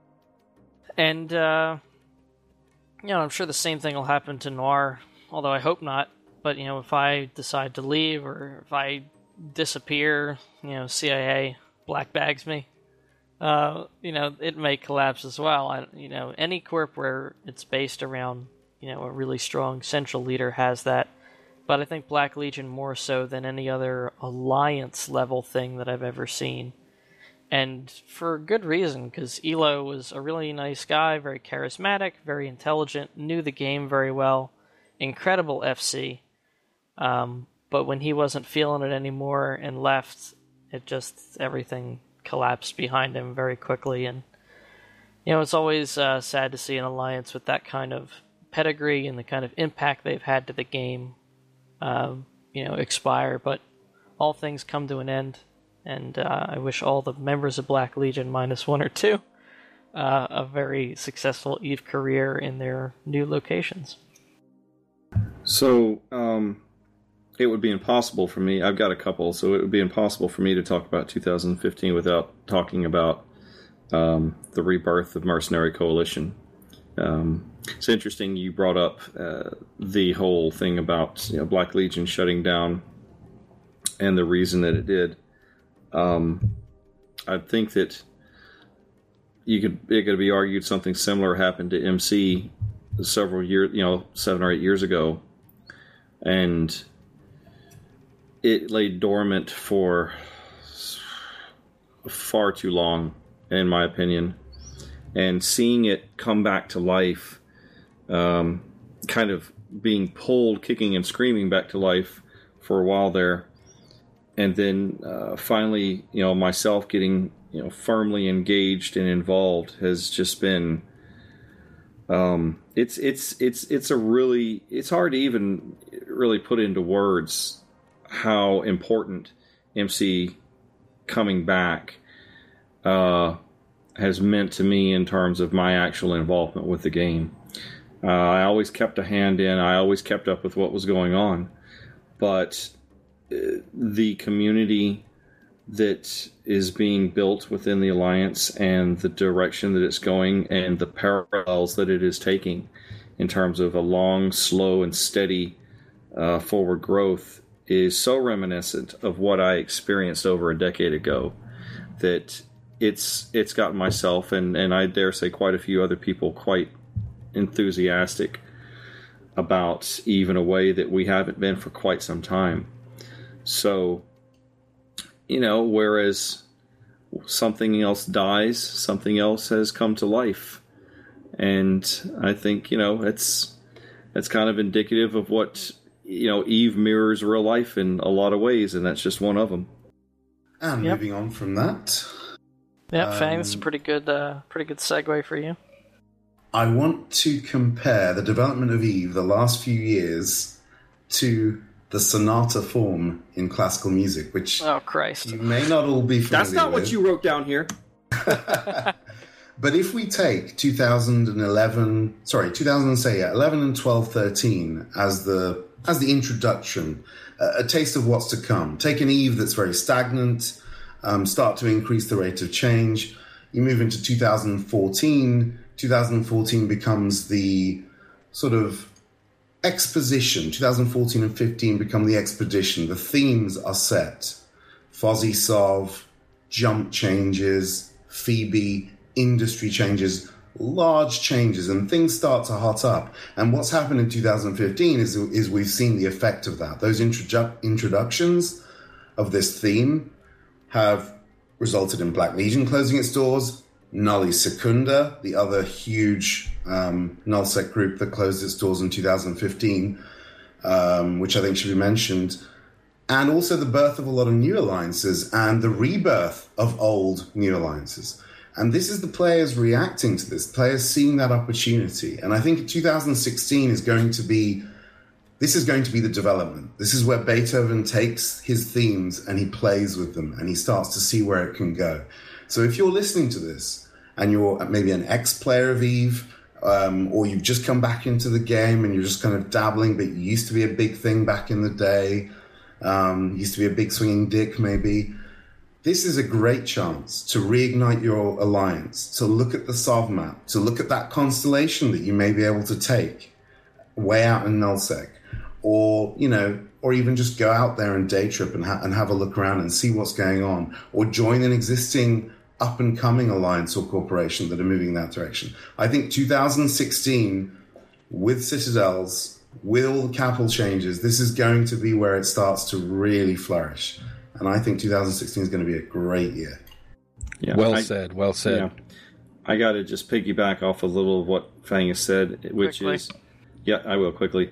And, I'm sure the same thing will happen to Noir, although I hope not. But, if I decide to leave or if I disappear, CIA black bags me. It may collapse as well. Any corp where it's based around, a really strong central leader has that. But I think Black Legion more so than any other alliance level thing that I've ever seen. And for good reason, because Elo was a really nice guy, very charismatic, very intelligent, knew the game very well, incredible FC. But when he wasn't feeling it anymore and left, everything collapsed behind him very quickly. And it's always sad to see an alliance with that kind of pedigree and the kind of impact they've had to the game expire, but all things come to an end. And I wish all the members of Black Legion minus one or two a very successful EVE career in their new locations. So, it would be impossible for me. I've got a couple, so it would be impossible for me to talk about 2015 without talking about the rebirth of Mercenary Coalition. It's interesting you brought up the whole thing about Black Legion shutting down and the reason that it did. I think that it could be argued something similar happened to MC several years, 7 or 8 years ago, and it lay dormant for far too long, in my opinion. And seeing it come back to life, kind of being pulled, kicking and screaming back to life for a while there, and then finally, myself getting firmly engaged and involved has just been. It's hard to even really put into words how important MC coming back has meant to me in terms of my actual involvement with the game. I always kept a hand in. I always kept up with what was going on, but the community that is being built within the Alliance and the direction that it's going and the parallels that it is taking in terms of a long, slow, and steady forward growth is so reminiscent of what I experienced over a decade ago that it's gotten myself and I dare say quite a few other people quite enthusiastic about EVE in a way that we haven't been for quite some time. So, whereas something else dies, something else has come to life. And I think, it's kind of indicative of what, EVE mirrors real life in a lot of ways, and that's just one of them. And moving on from that. Yeah, Fang, that's a pretty good segue for you. I want to compare the development of EVE the last few years to the sonata form in classical music, which you may not all be familiar with. That's not what you wrote down here. But if we take 11 and 12, 13 as the introduction, a taste of what's to come. Take an EVE that's very stagnant, start to increase the rate of change. You move into 2014. 2014 becomes the sort of exposition. 2014 and 15 become the expedition. The themes are set. Fozzie Sov, jump changes, Phoebe, industry changes, large changes, and things start to hot up. And what's happened in 2015 is we've seen the effect of that. Those introductions of this theme have resulted in Black Legion closing its doors, Nulli Secunda, the other huge nullsec group that closed its doors in 2015, which I think should be mentioned, and also the birth of a lot of new alliances and the rebirth of old new alliances. And this is the players reacting to this, players seeing that opportunity. And I think 2016 is going to be the development. This is where Beethoven takes his themes and he plays with them and he starts to see where it can go. So if you're listening to this and you're maybe an ex-player of EVE, or you've just come back into the game and you're just kind of dabbling, but you used to be a big thing back in the day, used to be a big swinging dick maybe, this is a great chance to reignite your alliance, to look at the Sov map, to look at that constellation that you may be able to take way out in nullsec, or even just go out there and day trip and have a look around and see what's going on, or join an existing up-and-coming alliance or corporation that are moving in that direction. I think 2016, with Citadels, with all the capital changes, this is going to be where it starts to really flourish. And I think 2016 is going to be a great year. Yeah, well said. Yeah. I got to just piggyback off a little of what Fang has said, which quickly. I will quickly.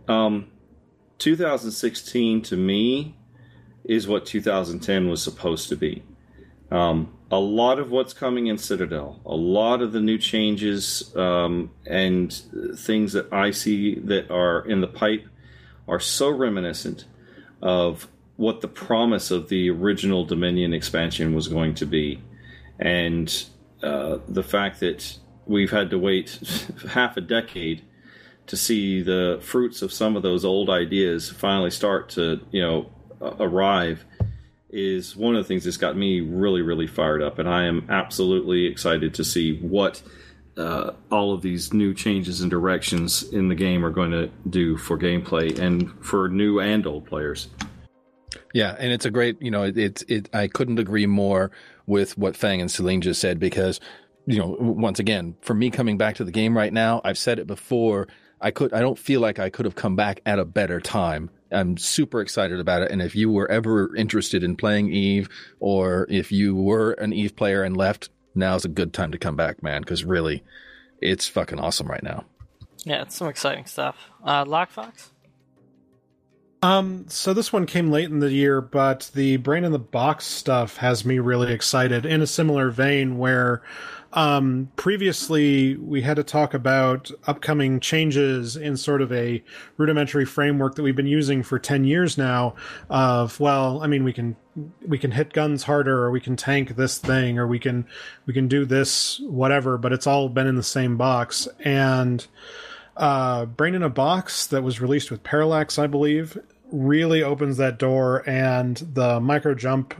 2016 to me is what 2010 was supposed to be. A lot of what's coming in Citadel, a lot of the new changes and things that I see that are in the pipe are so reminiscent of what the promise of the original Dominion expansion was going to be. And the fact that we've had to wait half a decade to see the fruits of some of those old ideas finally start to, arrive is one of the things that's got me really, really fired up. And I am absolutely excited to see what all of these new changes and directions in the game are going to do for gameplay and for new and old players. Yeah, and it's a great, I couldn't agree more with what Fang and Celine just said, because, once again, for me coming back to the game right now, I've said it before, I don't feel like I could have come back at a better time. I'm super excited about it. And if you were ever interested in playing EVE, or if you were an EVE player and left, now's a good time to come back, man, because really, it's fucking awesome right now. Yeah, it's some exciting stuff. Lockfox? So this one came late in the year, but the Brain in the Box stuff has me really excited, in a similar vein where previously we had to talk about upcoming changes in sort of a rudimentary framework that we've been using for 10 years now of, we can hit guns harder, or we can tank this thing, or we can do this, whatever, but it's all been in the same box. And Brain in a Box, that was released with Parallax, I believe, really opens that door, and the micro jump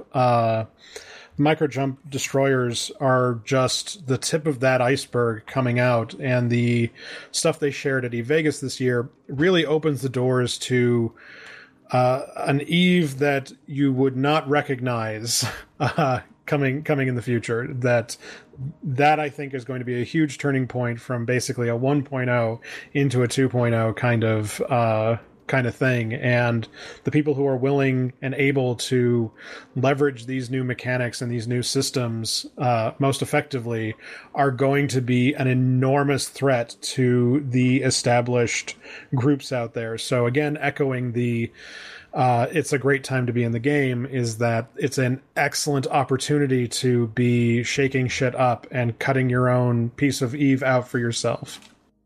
destroyers are just the tip of that iceberg coming out, and the stuff they shared at EVE Vegas this year really opens the doors to an EVE that you would not recognize coming in the future. That I think is going to be a huge turning point from basically a 1.0 into a 2.0 kind of thing. And the people who are willing and able to leverage these new mechanics and these new systems most effectively are going to be an enormous threat to the established groups out there. So again, echoing the it's a great time to be in the game, is that it's an excellent opportunity to be shaking shit up and cutting your own piece of EVE out for yourself.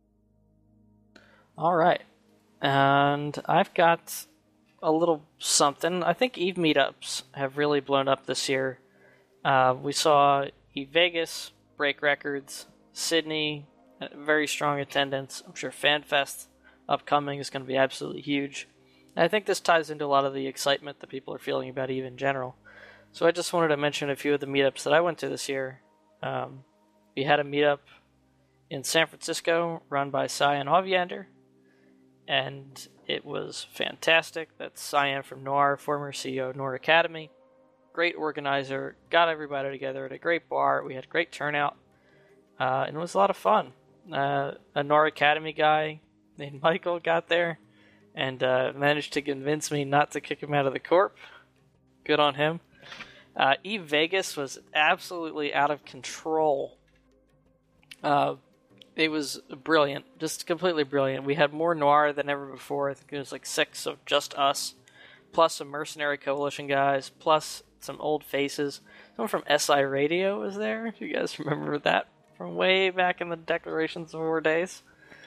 All right. And I've got a little something. I think EVE meetups have really blown up this year. We saw EVE Vegas break records, Sydney, very strong attendance. I'm sure FanFest upcoming is going to be absolutely huge. And I think this ties into a lot of the excitement that people are feeling about EVE in general. So I just wanted to mention a few of the meetups that I went to this year. We had a meetup in San Francisco run by Cyan Hoviander, and it was fantastic. That's Cyan from Noir, former CEO of Noir Academy. Great organizer, got everybody together at a great bar. We had a great turnout, and it was a lot of fun. A Noir Academy guy named Michael got there and managed to convince me not to kick him out of the corp. Good on him. EVE Vegas was absolutely out of control. It was brilliant, just completely brilliant. We had more Noir than ever before. I think it was like 6 of just us, plus some Mercenary Coalition guys, plus some old faces. Someone from SI Radio was there, if you guys remember that from way back in the Declarations of War days.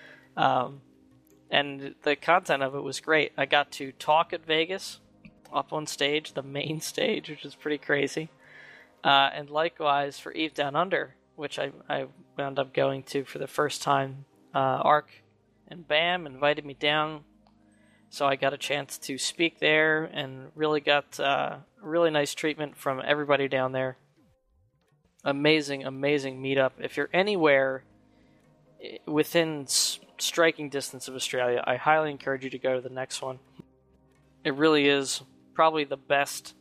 And the content of it was great. I got to talk at Vegas, up on stage, the main stage, which is pretty crazy. And likewise for EVE Down Under, which I wound up going to for the first time. ARC and BAM invited me down, so I got a chance to speak there and really got really nice treatment from everybody down there. Amazing, amazing meetup. If you're anywhere within striking distance of Australia, I highly encourage you to go to the next one. It really is probably the best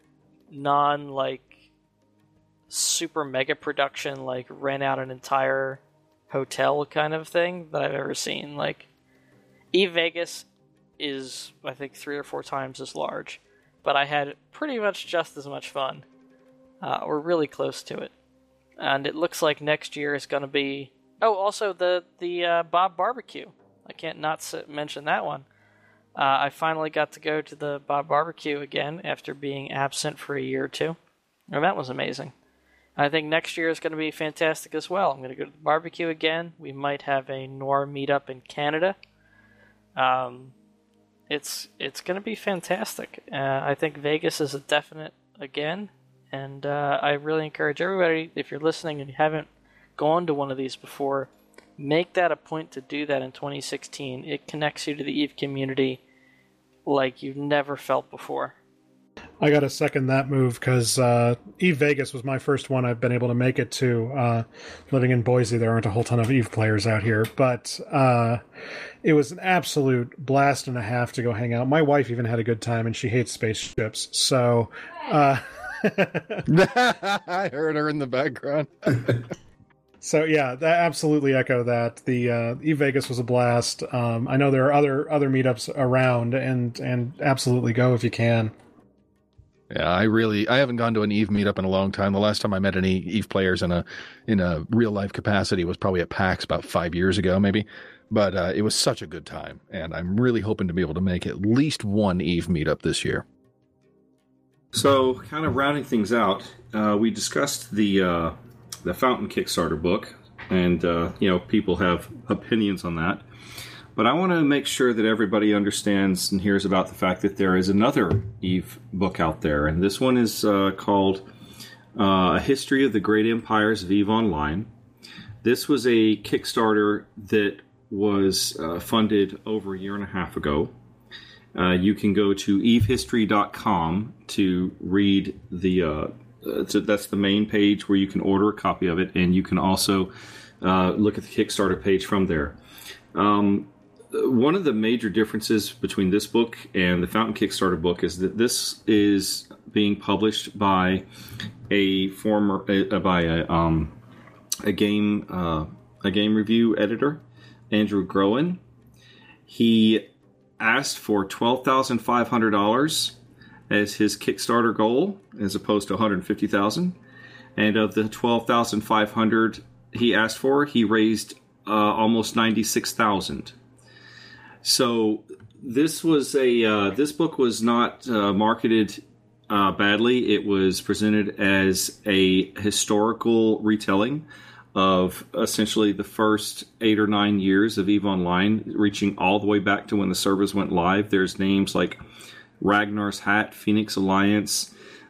super mega production, rent out an entire hotel kind of thing that I've ever seen. EVE Vegas is, I think, 3 or 4 times as large, but I had pretty much just as much fun. We're really close to it. And it looks like next year is going to be... Oh, also the Bob Barbecue. I can't not mention that one. I finally got to go to the Bob Barbecue again after being absent for a year or two. And that was amazing. I think next year is going to be fantastic as well. I'm going to go to the barbecue again. We might have a Noir meetup in Canada. it's going to be fantastic. I think Vegas is a definite again, and I really encourage everybody, if you're listening and you haven't gone to one of these before, make that a point to do that in 2016. It connects you to the EVE community like you've never felt before. I got to second that move because EVE Vegas was my first one I've been able to make it to. Living in Boise, there aren't a whole ton of EVE players out here, but it was an absolute blast and a half to go hang out. My wife even had a good time, and she hates spaceships, so... I heard her in the background. So yeah, that absolutely echo that. The EVE Vegas was a blast. I know there are other meetups around, and absolutely go if you can. Yeah, I haven't gone to an EVE meetup in a long time. The last time I met any EVE players in a real life capacity was probably at PAX about 5 years ago, maybe. But it was such a good time, and I'm really hoping to be able to make at least one EVE meetup this year. So, kind of rounding things out, we discussed the Fountain Kickstarter book, and people have opinions on that. But I want to make sure that everybody understands and hears about the fact that there is another EVE book out there, and this one is called A History of the Great Empires of EVE Online. This was a Kickstarter that was funded over a year and a half ago. You can go to evehistory.com to read that's the main page where you can order a copy of it, and you can also look at the Kickstarter page from there. One of the major differences between this book and the Fountain Kickstarter book is that this is being published by a game review editor, Andrew Groen. He asked for $12,500 as his Kickstarter goal, as opposed to $150,000. And of the $12,500 he asked for, he raised almost $96,000. So this book was not marketed badly. It was presented as a historical retelling of essentially the first 8 or 9 years of EVE Online, reaching all the way back to when the servers went live. There's names like Ragnar's Hat, Phoenix Alliance,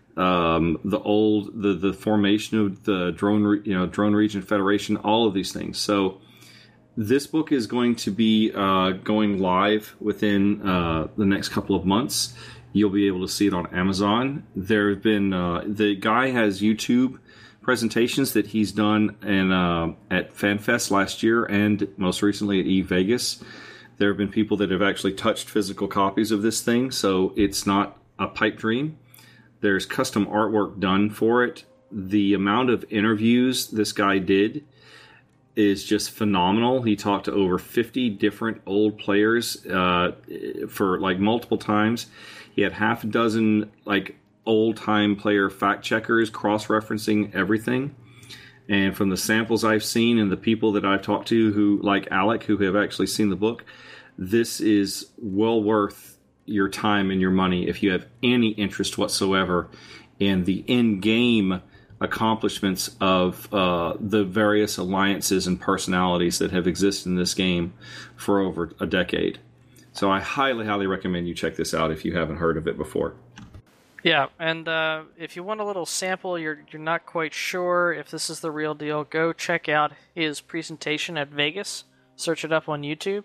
the formation of the Drone Region Federation, all of these things. So this book is going to be going live within the next couple of months. You'll be able to see it on Amazon. There have been the guy has YouTube presentations that he's done at FanFest last year and most recently at EVE Vegas. There have been people that have actually touched physical copies of this thing, so it's not a pipe dream. There's custom artwork done for it. The amount of interviews this guy did is just phenomenal. He talked to over 50 different old players for like multiple times. He had half a dozen like old-time player fact-checkers cross-referencing everything. And from the samples I've seen and the people that I've talked to who, like Alec, who have actually seen the book, this is well worth your time and your money if you have any interest whatsoever in the in-game accomplishments of the various alliances and personalities that have existed in this game for over a decade. So I highly, highly recommend you check this out if you haven't heard of it before. Yeah, and if you want a little sample, you're not quite sure if this is the real deal, go check out his presentation at Vegas. Search it up on YouTube.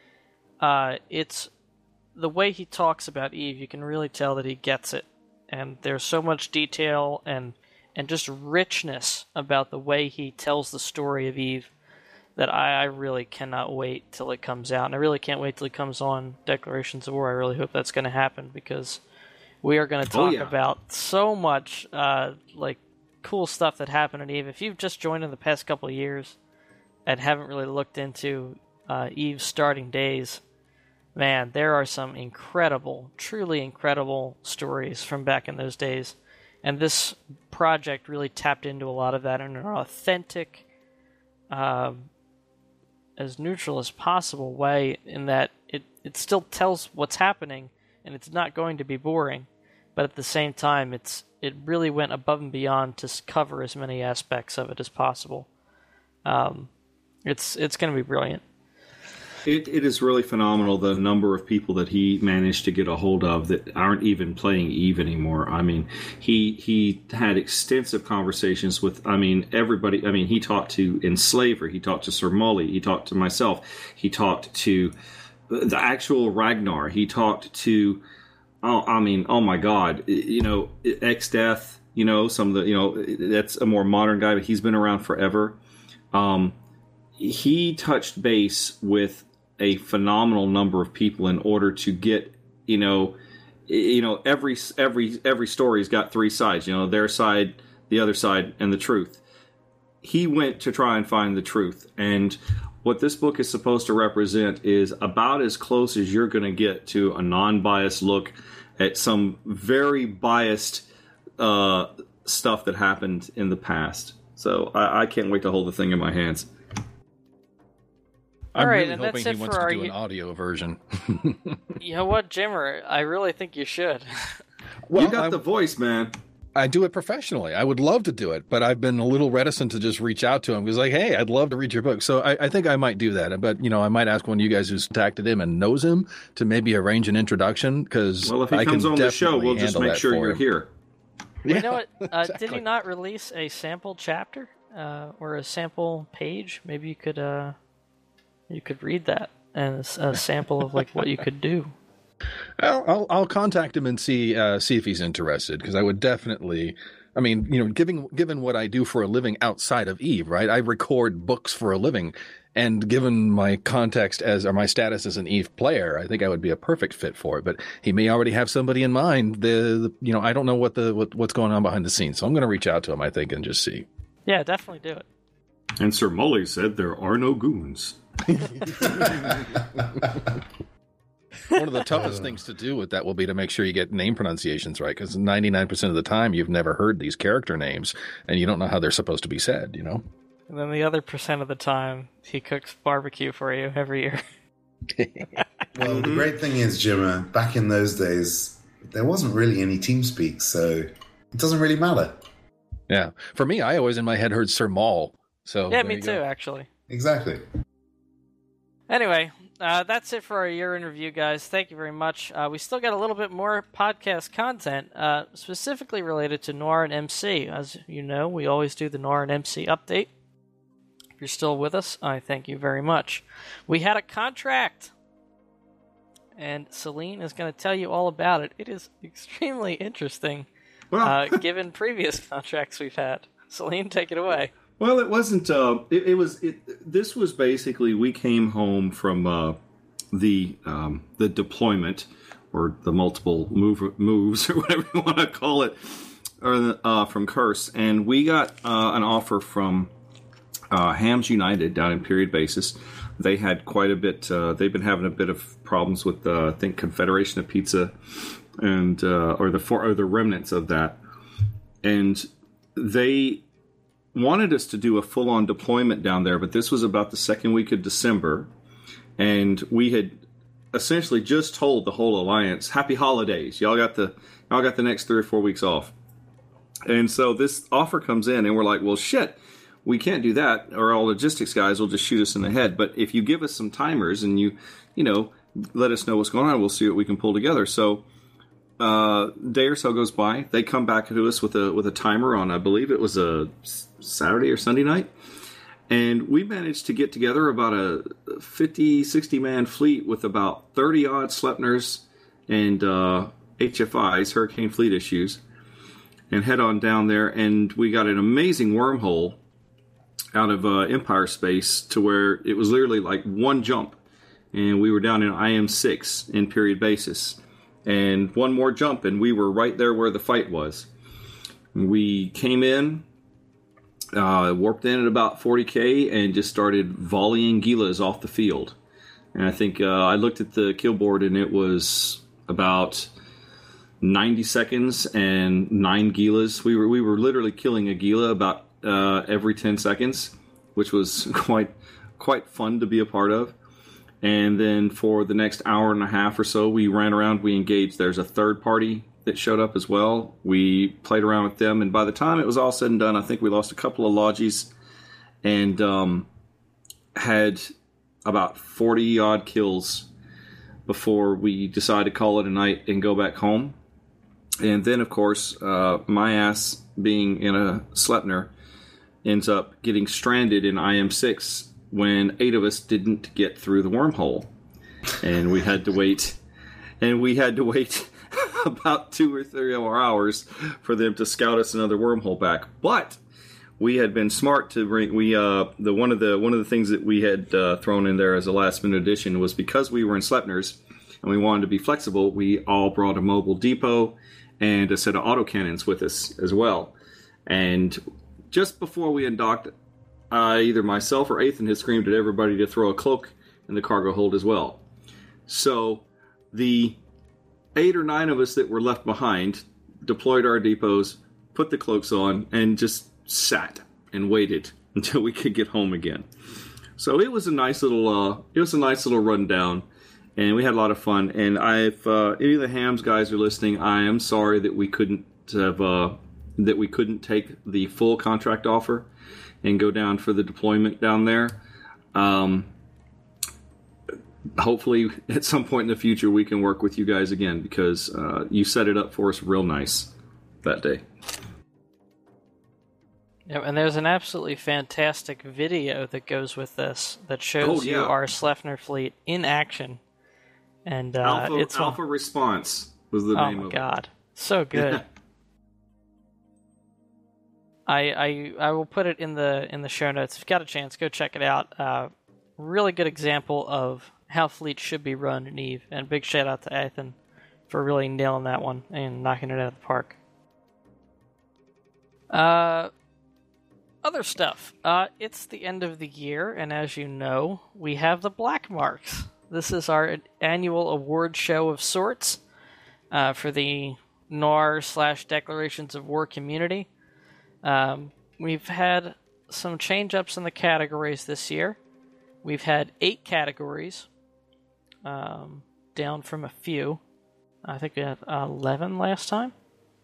It's the way he talks about EVE, you can really tell that he gets it. And there's so much detail and just richness about the way he tells the story of EVE that I really cannot wait till it comes out. And I really can't wait till it comes on Declarations of War. I really hope that's going to happen because we are going to talk about so much cool stuff that happened in EVE. If you've just joined in the past couple of years and haven't really looked into EVE's starting days, man, there are some incredible, truly incredible stories from back in those days. And this project really tapped into a lot of that in an authentic, as neutral as possible way, in that it still tells what's happening, and it's not going to be boring. But at the same time, it really went above and beyond to cover as many aspects of it as possible. It's going to be brilliant. It is really phenomenal, the number of people that he managed to get a hold of that aren't even playing EVE anymore. I mean, he had extensive conversations with, everybody. I mean, he talked to Enslaver, he talked to Sir Mully, he talked to myself, he talked to the actual Ragnar, he talked to, oh my God, X-Death, some of the, that's a more modern guy, but he's been around forever. He touched base with a phenomenal number of people in order to get, every story's got three sides, their side, the other side, and the truth. He went to try and find the truth. And what this book is supposed to represent is about as close as you're going to get to a non-biased look at some very biased stuff that happened in the past. So I can't wait to hold the thing in my hands. I'm right, really and hoping that's he it wants for to do our an audio version. You know what, Jimmer? I really think you should. Well, you got the voice, man. I do it professionally. I would love to do it, but I've been a little reticent to just reach out to him because, like, hey, I'd love to read your book. So I think I might do that. But, I might ask one of you guys who's contacted him and knows him to maybe arrange an introduction. Because if he comes on the show, we'll just make sure you're here. Yeah, you know what? Exactly. Did he not release a sample chapter or a sample page? Maybe you could read that as a sample of like what you could do. I'll contact him and see if he's interested, because I would definitely. I mean, given what I do for a living outside of EVE, right? I record books for a living, and given my context or my status as an EVE player, I think I would be a perfect fit for it. But he may already have somebody in mind. I don't know what's going on behind the scenes, so I'm going to reach out to him, I think, and just see. Yeah, definitely do it. And Sir Mully said there are no goons. One of the toughest things to do with that will be to make sure you get name pronunciations right, because 99% of the time you've never heard these character names and you don't know how they're supposed to be said, And then the other % of the time he cooks barbecue for you every year. Well, the great thing is, Jimmer, back in those days, there wasn't really any TeamSpeak, so it doesn't really matter. Yeah. For me, I always in my head heard Sir Maul. So yeah, me too, actually. Exactly. Anyway, that's it for our year in review, guys. Thank you very much. We still got a little bit more podcast content, specifically related to Noir and MC. As you know, we always do the Noir and MC update. If you're still with us, I thank you very much. We had a contract, and Celine is going to tell you all about it. It is extremely interesting, given previous contracts we've had. Celine, take it away. Well, it wasn't. This was basically, we came home from the deployment, or the multiple moves, or whatever you want to call it, or from Curse, and we got an offer from Hams United down in Period Basis. They had quite a bit. They've been having a bit of problems with, I think, Confederation of Pizza, and or the remnants of that, and they wanted us to do a full-on deployment down there, but this was about the second week of December, and we had essentially just told the whole alliance, "Happy holidays! Y'all got the next 3 or 4 weeks off." And so this offer comes in, and we're like, "Well, shit, we can't do that, or our logistics guys will just shoot us in the head. But if you give us some timers and you let us know what's going on, we'll see what we can pull together." So day or so goes by. They come back to us with a timer on, I believe it was a Saturday or Sunday night, and we managed to get together about a 50-60 man fleet with about 30 odd Sleipners and HFIs, Hurricane Fleet Issues, and head on down there. And we got an amazing wormhole out of Empire space to where it was literally like one jump, and we were down in IM6 in Period Basis. And one more jump, and we were right there where the fight was. We came in, warped in at about 40k, and just started volleying Gilas off the field. And I think I looked at the kill board, and it was about 90 seconds and 9 Gilas. We were literally killing a Gila about every 10 seconds, which was quite fun to be a part of. And then for the next hour and a half or so, we ran around, we engaged. There's a third party that showed up as well. We played around with them, and by the time it was all said and done, I think we lost a couple of Lodgies and had about 40 odd kills before we decide to call it a night and go back home. And then, of course, my ass being in a Sleipnir ends up getting stranded in IM6 when 8 of us didn't get through the wormhole. And we had to wait. About 2 or 3 more hours for them to scout us another wormhole back. But we had been smart to bring. One of the things that we had thrown in there as a last minute addition was because we were in Sleipnirs and we wanted to be flexible. We all brought a mobile depot and a set of autocannons with us as well. And just before we undocked, either myself or Ethan had screamed at everybody to throw a cloak in the cargo hold as well. So the 8 or 9 of us that were left behind deployed our depots, put the cloaks on, and just sat and waited until we could get home again. So it was a nice little rundown, and we had a lot of fun. And if any of the Hams guys are listening, I am sorry that we couldn't take the full contract offer and go down for the deployment down there. Hopefully, at some point in the future, we can work with you guys again, because you set it up for us real nice that day. Yeah, and there's an absolutely fantastic video that goes with this that shows you our Sleipnir fleet in action. And Alpha Response was the name of it. Oh my god, so good. I will put it in the show notes. If you've got a chance, go check it out. Really good example of how fleet should be run in EVE, and big shout out to Ethan for really nailing that one and knocking it out of the park. Other stuff. It's the end of the year, and as you know, we have the Black Marks. This is our annual award show of sorts for the Noir/Declarations of War community. We've had some change-ups in the categories this year. We've had 8 categories, down from a few. I think we had 11 last time.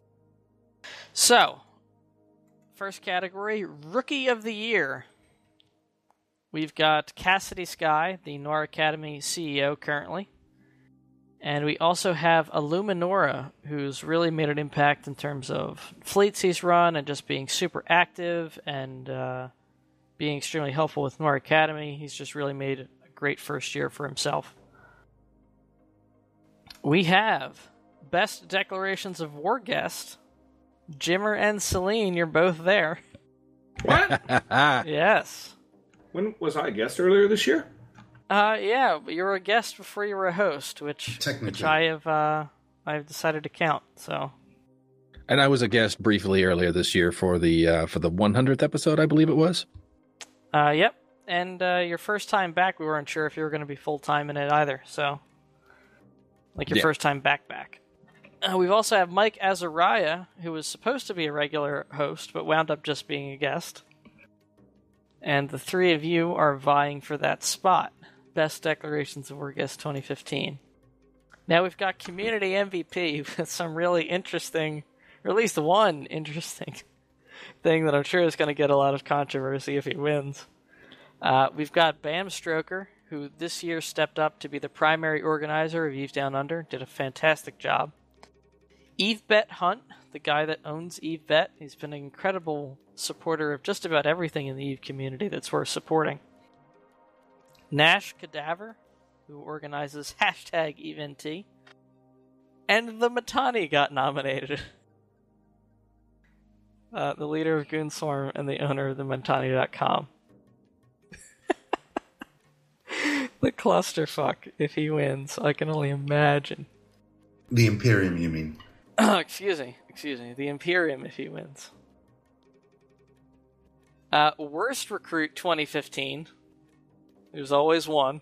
So, first category, Rookie of the Year. We've got Cassidy Sky, the Noir Academy CEO currently. And we also have Illuminora, who's really made an impact in terms of fleets he's run and just being super active and being extremely helpful with Noir Academy. He's just really made a great first year for himself. We have Best Declarations of War guest, Jimmer and Celine. You're both there. What? Yes. When was I a guest earlier this year? Yeah, but you were a guest before you were a host, which I've decided to count. So. And I was a guest briefly earlier this year for the 100th episode, I believe it was. Yep. And your first time back, we weren't sure if you were going to be full time in it either. So, like your first time back. We've also have Mike Azariah, who was supposed to be a regular host, but wound up just being a guest. And the 3 of you are vying for that spot. Best Declarations of War Guest 2015. Now we've got Community MVP with some really interesting, or at least one interesting thing that I'm sure is going to get a lot of controversy if he wins. We've got Bam Stroker, who this year stepped up to be the primary organizer of EVE Down Under, did a fantastic job. EveBet Hunt, the guy that owns EveBet, he's been an incredible supporter of just about everything in the EVE community that's worth supporting. Nash Cadaver, who organizes #EveNT. And the Matani got nominated. The leader of Goonswarm and the owner of the Matani.com. The clusterfuck if he wins. I can only imagine. The Imperium, you mean? Excuse me. The Imperium if he wins. Worst Recruit 2015. There's always one.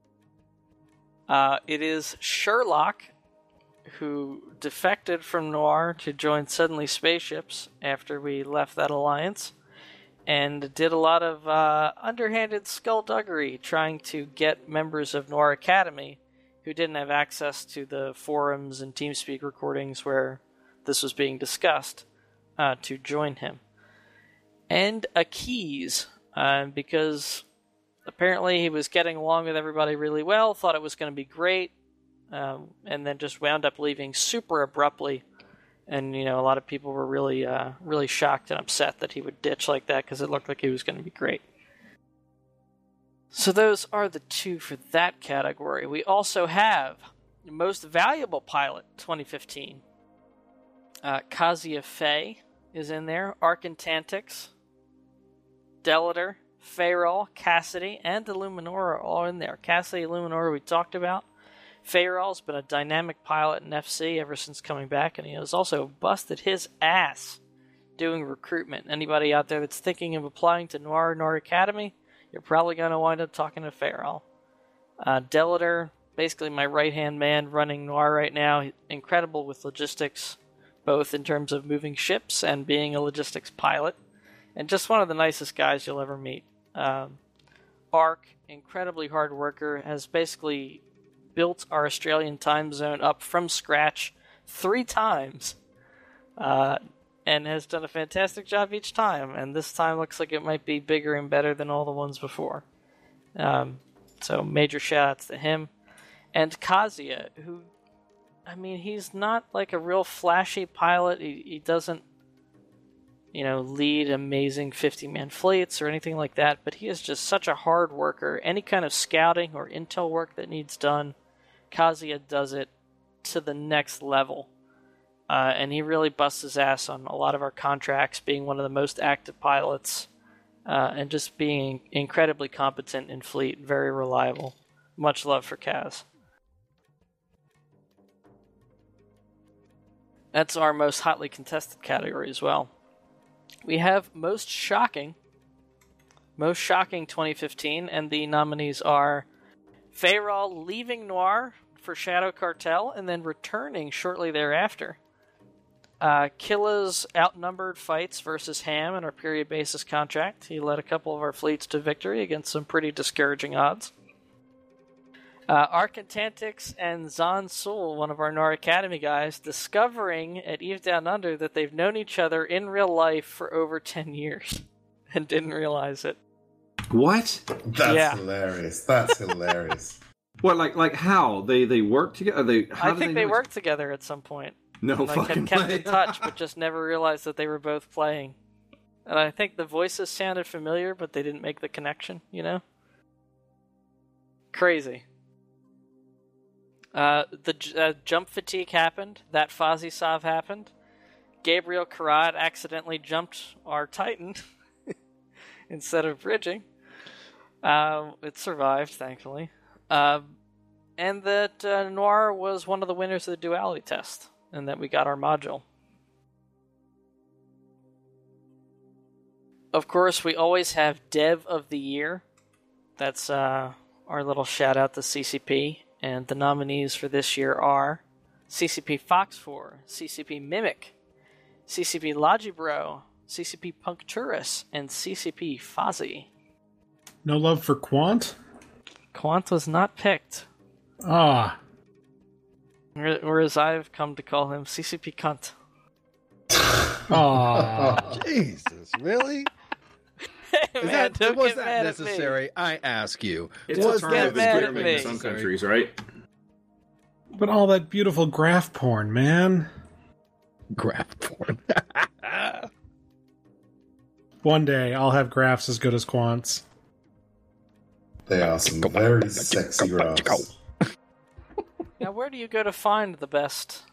It is Sherlock, who defected from Noir to join Suddenly Spaceships after we left that alliance, and did a lot of underhanded skullduggery trying to get members of Noir Academy who didn't have access to the forums and TeamSpeak recordings where this was being discussed to join him. And Akiz, because Apparently, he was getting along with everybody really well, thought it was going to be great, and then just wound up leaving super abruptly. And, a lot of people were really, really shocked and upset that he would ditch like that because it looked like he was going to be great. So those are the two for that category. We also have Most Valuable Pilot 2015. Kazuya Faye is in there. Archantantix, Delator, Fayrol, Cassidy, and Illuminora are all in there. Cassidy, Illuminora we talked about. Fayrol's been a dynamic pilot in FC ever since coming back, and he has also busted his ass doing recruitment. Anybody out there that's thinking of applying to Noir Academy, you're probably going to wind up talking to Fayrol. Delator, basically my right-hand man running Noir right now, incredible with logistics, both in terms of moving ships and being a logistics pilot, and just one of the nicest guys you'll ever meet. Ark, incredibly hard worker, has basically built our Australian time zone up from scratch 3 times, and has done a fantastic job each time, and this time looks like it might be bigger and better than all the ones before. So major shout-outs to him. And Kazuya, who, he's not like a real flashy pilot. He doesn't, lead amazing 50-man fleets or anything like that, but he is just such a hard worker. Any kind of scouting or intel work that needs done, Kazuya does it to the next level. And he really busts his ass on a lot of our contracts, being one of the most active pilots, and just being incredibly competent in fleet, very reliable. Much love for Kaz. That's our most hotly contested category as well. We have Most Shocking 2015, and the nominees are Fayrol leaving Noir for Shadow Cartel and then returning shortly thereafter. Killa's outnumbered fights versus Ham in our period basis contract. He led a couple of our fleets to victory against some pretty discouraging odds. Archantantix and Zan Sul, one of our Noir Academy guys, discovering at Eve Down Under that they've known each other in real life for over 10 years and didn't realize it. What? That's hilarious. That's hilarious. What, like how? They work together? I think they worked together at some point. No fucking kept way. in touch, but just never realized that they were both playing. And I think the voices sounded familiar, but they didn't make the connection, Crazy. The jump fatigue happened. That Fozzie-Sov happened. Gabriel Karad accidentally jumped our Titan instead of bridging. It survived, thankfully. And that Noir was one of the winners of the duality test, and that we got our module. Of course, we always have Dev of the Year. That's our little shout-out to CCP. And the nominees for this year are CCP Fox4, CCP Mimic, CCP Logibro, CCP Puncturus, and CCP Fozzie. No love for Quant? Quant was not picked. Ah. Or as I've come to call him, CCP Cunt. Ah. Jesus, really? Hey, man, was that necessary? I ask you. It's Was a term of mad at endearment me. in some countries, right? But all that beautiful graph porn, man. graph porn? One day I'll have graphs as good as Quant's. They are some very sexy graphs. Now, where do you go to find the best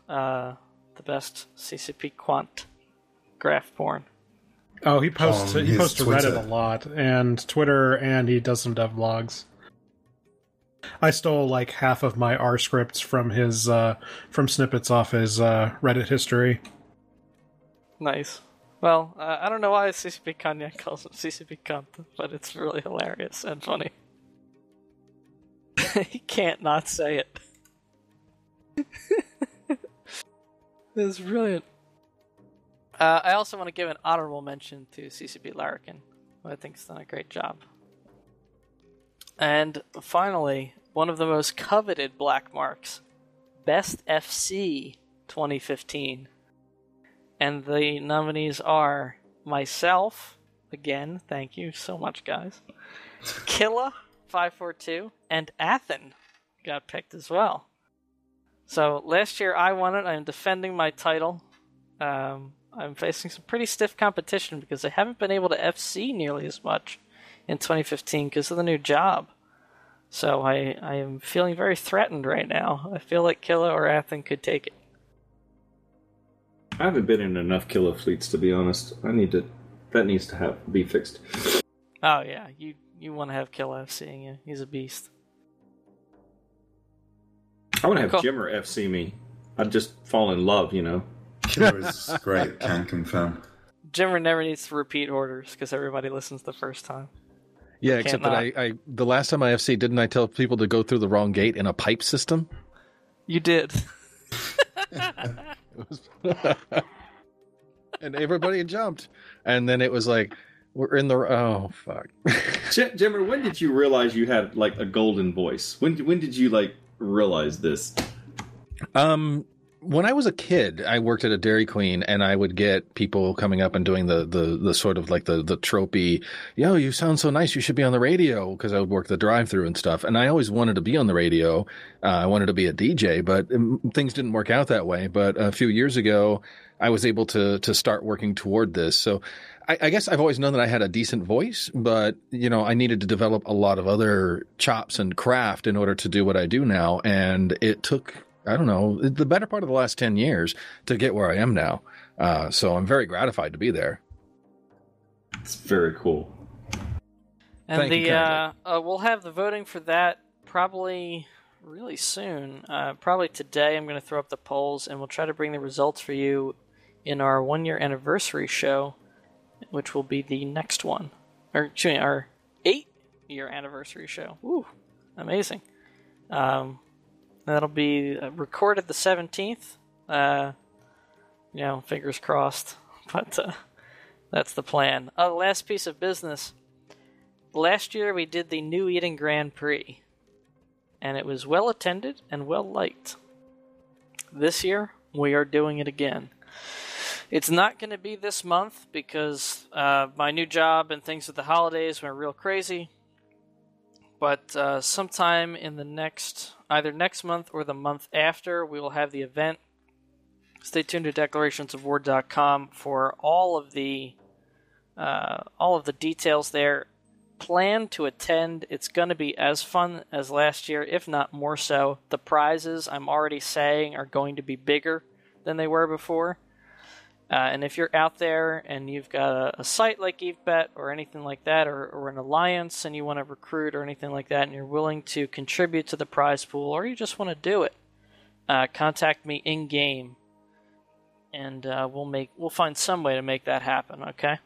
CCP Quant graph porn? Oh, he posts On he posts to his Reddit Twitter. a lot, and Twitter, and he does some dev blogs. I stole like half of my R scripts from his from snippets off his Reddit history. Nice. Well, I don't know why CCP Kanye calls him CCP Cunt, but it's really hilarious and funny. He can't not say it. It's brilliant. I also want to give an honorable mention to CCP Larrikin, who I think has done a great job. And finally, one of the most coveted black marks, Best FC 2015. And the nominees are myself, again, thank you so much, guys. Killa542 and Athen got picked as well. So last year I won it. I'm defending my title. I'm facing some pretty stiff competition because I haven't been able to FC nearly as much in 2015 because of the new job. So I am feeling very threatened right now. I feel like Killa or Athen could take it. I haven't been in enough Killa fleets, to be honest. That needs to be fixed. Oh yeah, you want to have Killa FCing you. He's a beast. I want to have Jimmer FC me. I'd just fall in love, you know. Killer is great, can confirm. Jimmer never needs to repeat orders because everybody listens the first time. Yeah, except that I the last time I FC, didn't I tell people to go through the wrong gate in a pipe system? You did. And everybody jumped. And then it was like, we're in the... Oh, fuck. Jimmer, when did you realize you had, like, a golden voice? When did you, like, realize this? When I was a kid, I worked at a Dairy Queen, and I would get people coming up and doing the sort of like the tropey, yo, you sound so nice, you should be on the radio, because I would work the drive-thru and stuff. And I always wanted to be on the radio. I wanted to be a DJ, but things didn't work out that way. But a few years ago, I was able to start working toward this. So I guess I've always known that I had a decent voice, but, you know, I needed to develop a lot of other chops and craft in order to do what I do now. And it took, I don't know, the better part of the last 10 years to get where I am now. So I'm very gratified to be there. It's very cool. And Thank you, we'll have the voting for that probably really soon. Probably today I'm going to throw up the polls, and we'll try to bring the results for you in our 1-year anniversary show, which will be the next one. Or, excuse me, our 8-year anniversary show. Woo, amazing. That'll be recorded the 17th. You know, fingers crossed. But that's the plan. The last piece of business. Last year we did the New Eden Grand Prix, and it was well attended and well liked. This year we are doing it again. It's not going to be this month because my new job and things with the holidays went real crazy. But sometime in the either next month or the month after, we will have the event. Stay tuned to declarationsofwar.com for all of the details there. Plan to attend. It's going to be as fun as last year, if not more so. The prizes, I'm already saying, are going to be bigger than they were before. And if you're out there and you've got a site like EveBet or anything like that, or an alliance and you want to recruit or anything like that, and you're willing to contribute to the prize pool, or you just want to do it, contact me in-game, and we'll find some way to make that happen, okay?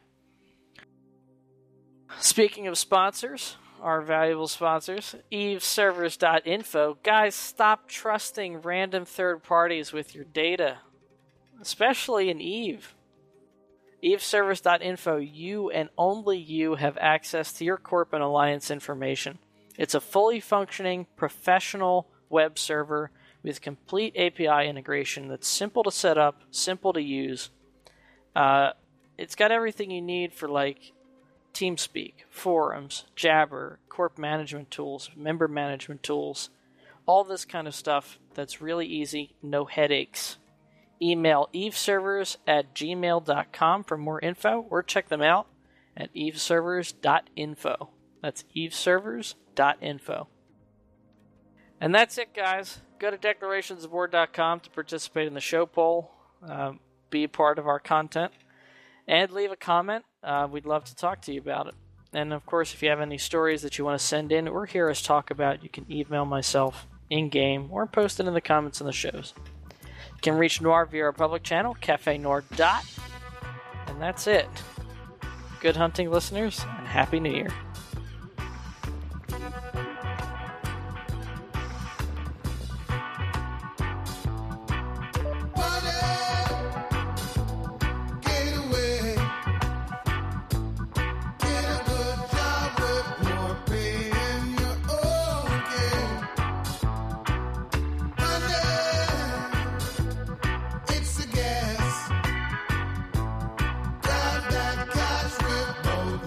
Speaking of sponsors, our valuable sponsors, eveservers.info. Guys, stop trusting random third parties with your data, especially in Eve. eveservers.info, you and only you have access to your corp and alliance information. It's a fully functioning, professional web server with complete API integration that's simple to set up, simple to use. It's got everything you need for, like, TeamSpeak, forums, Jabber, corp management tools, member management tools, all this kind of stuff that's really easy, no headaches. Email eveservers@gmail.com for more info, or check them out at eveservers.info. That's eveservers.info. And that's it, guys. Go to declarationsofwar.com to participate in the show poll, be a part of our content, and leave a comment. We'd love to talk to you about it. And, of course, if you have any stories that you want to send in or hear us talk about, you can email myself in-game or post it in the comments in the shows. You can reach Noir via our public channel, Cafe Noir. And that's it. Good hunting, listeners, and Happy New Year. Drive that cash with both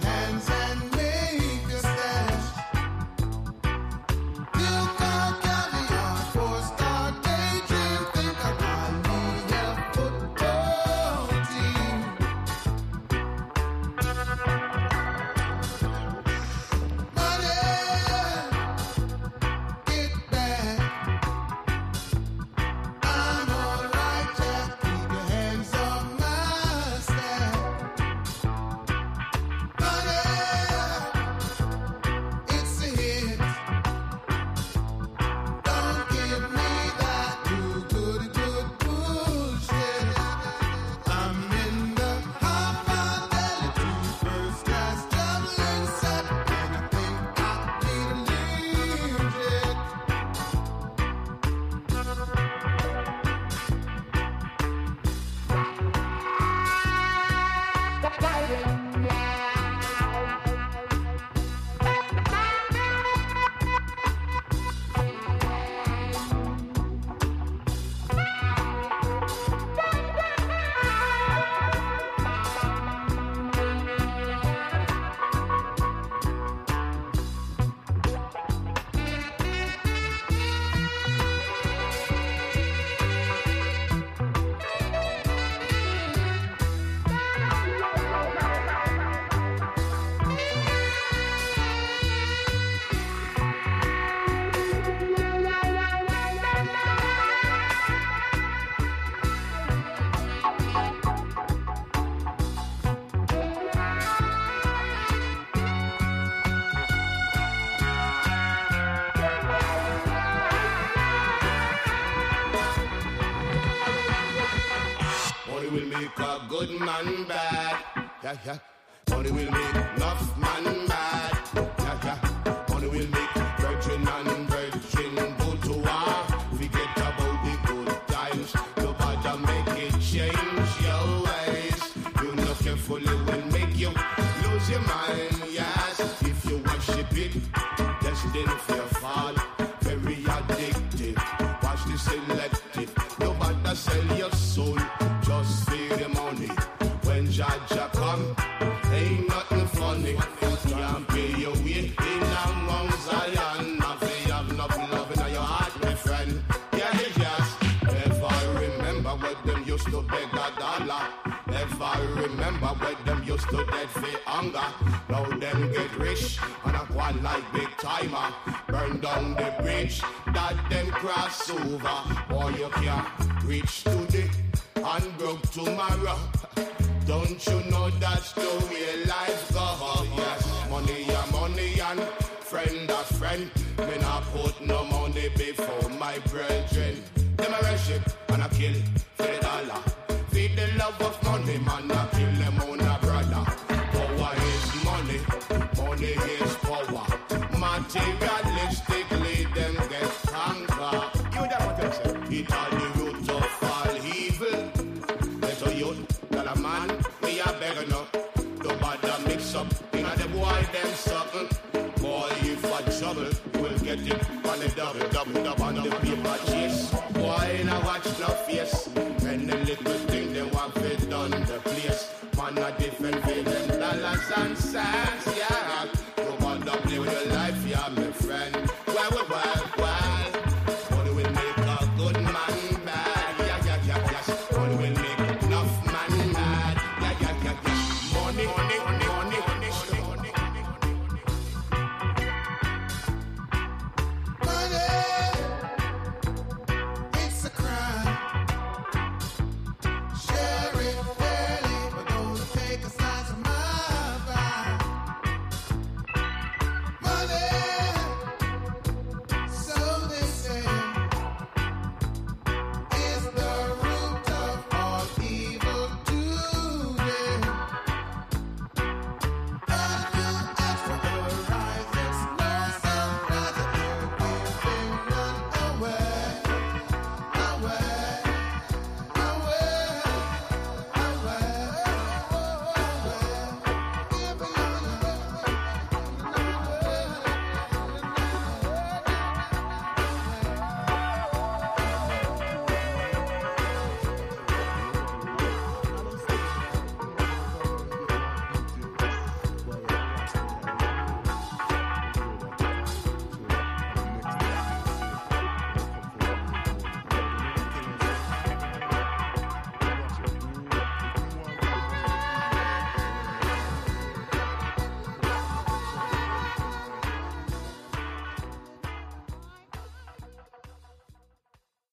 Yeah, yeah. Money will make enough man mad. Yeah, yeah. Money will make virgin and virgin go to war. Forget about the good times. Nobody make it change your ways. You know carefully will make you lose your mind. Yes, if you worship it, destined for your fall. Very addictive. Watch the selective. Nobody sell your soul. Just feed the money. When Jaja come, ain't nothing funny. Can't pay your way in among Zion. Nothing have enough love in your heart, my friend. Yeah, yes. If I remember when them used to beg a dollar. If I remember when them used to dead for hunger. Now them get rich and a one like big timer. Burn down the bridge that them cross over. Or you can't reach today and broke tomorrow. Don't you know that's the way life goes? Yes, money and friend a friend. Me not put no money before my brethren. Them a worship and a kill for the dollar. Feed the love of money, man, a kill them on a brother. Power is money, money is power. Materialistically, them get conquered. You know what I'm saying? It's all the root of all evil. Let a youth, tell a man, me a beggar no. Nobody mix up, you know the boy them something. Boy, if I trouble, you will get it on the double on the paper chase. Boy, now watch no face.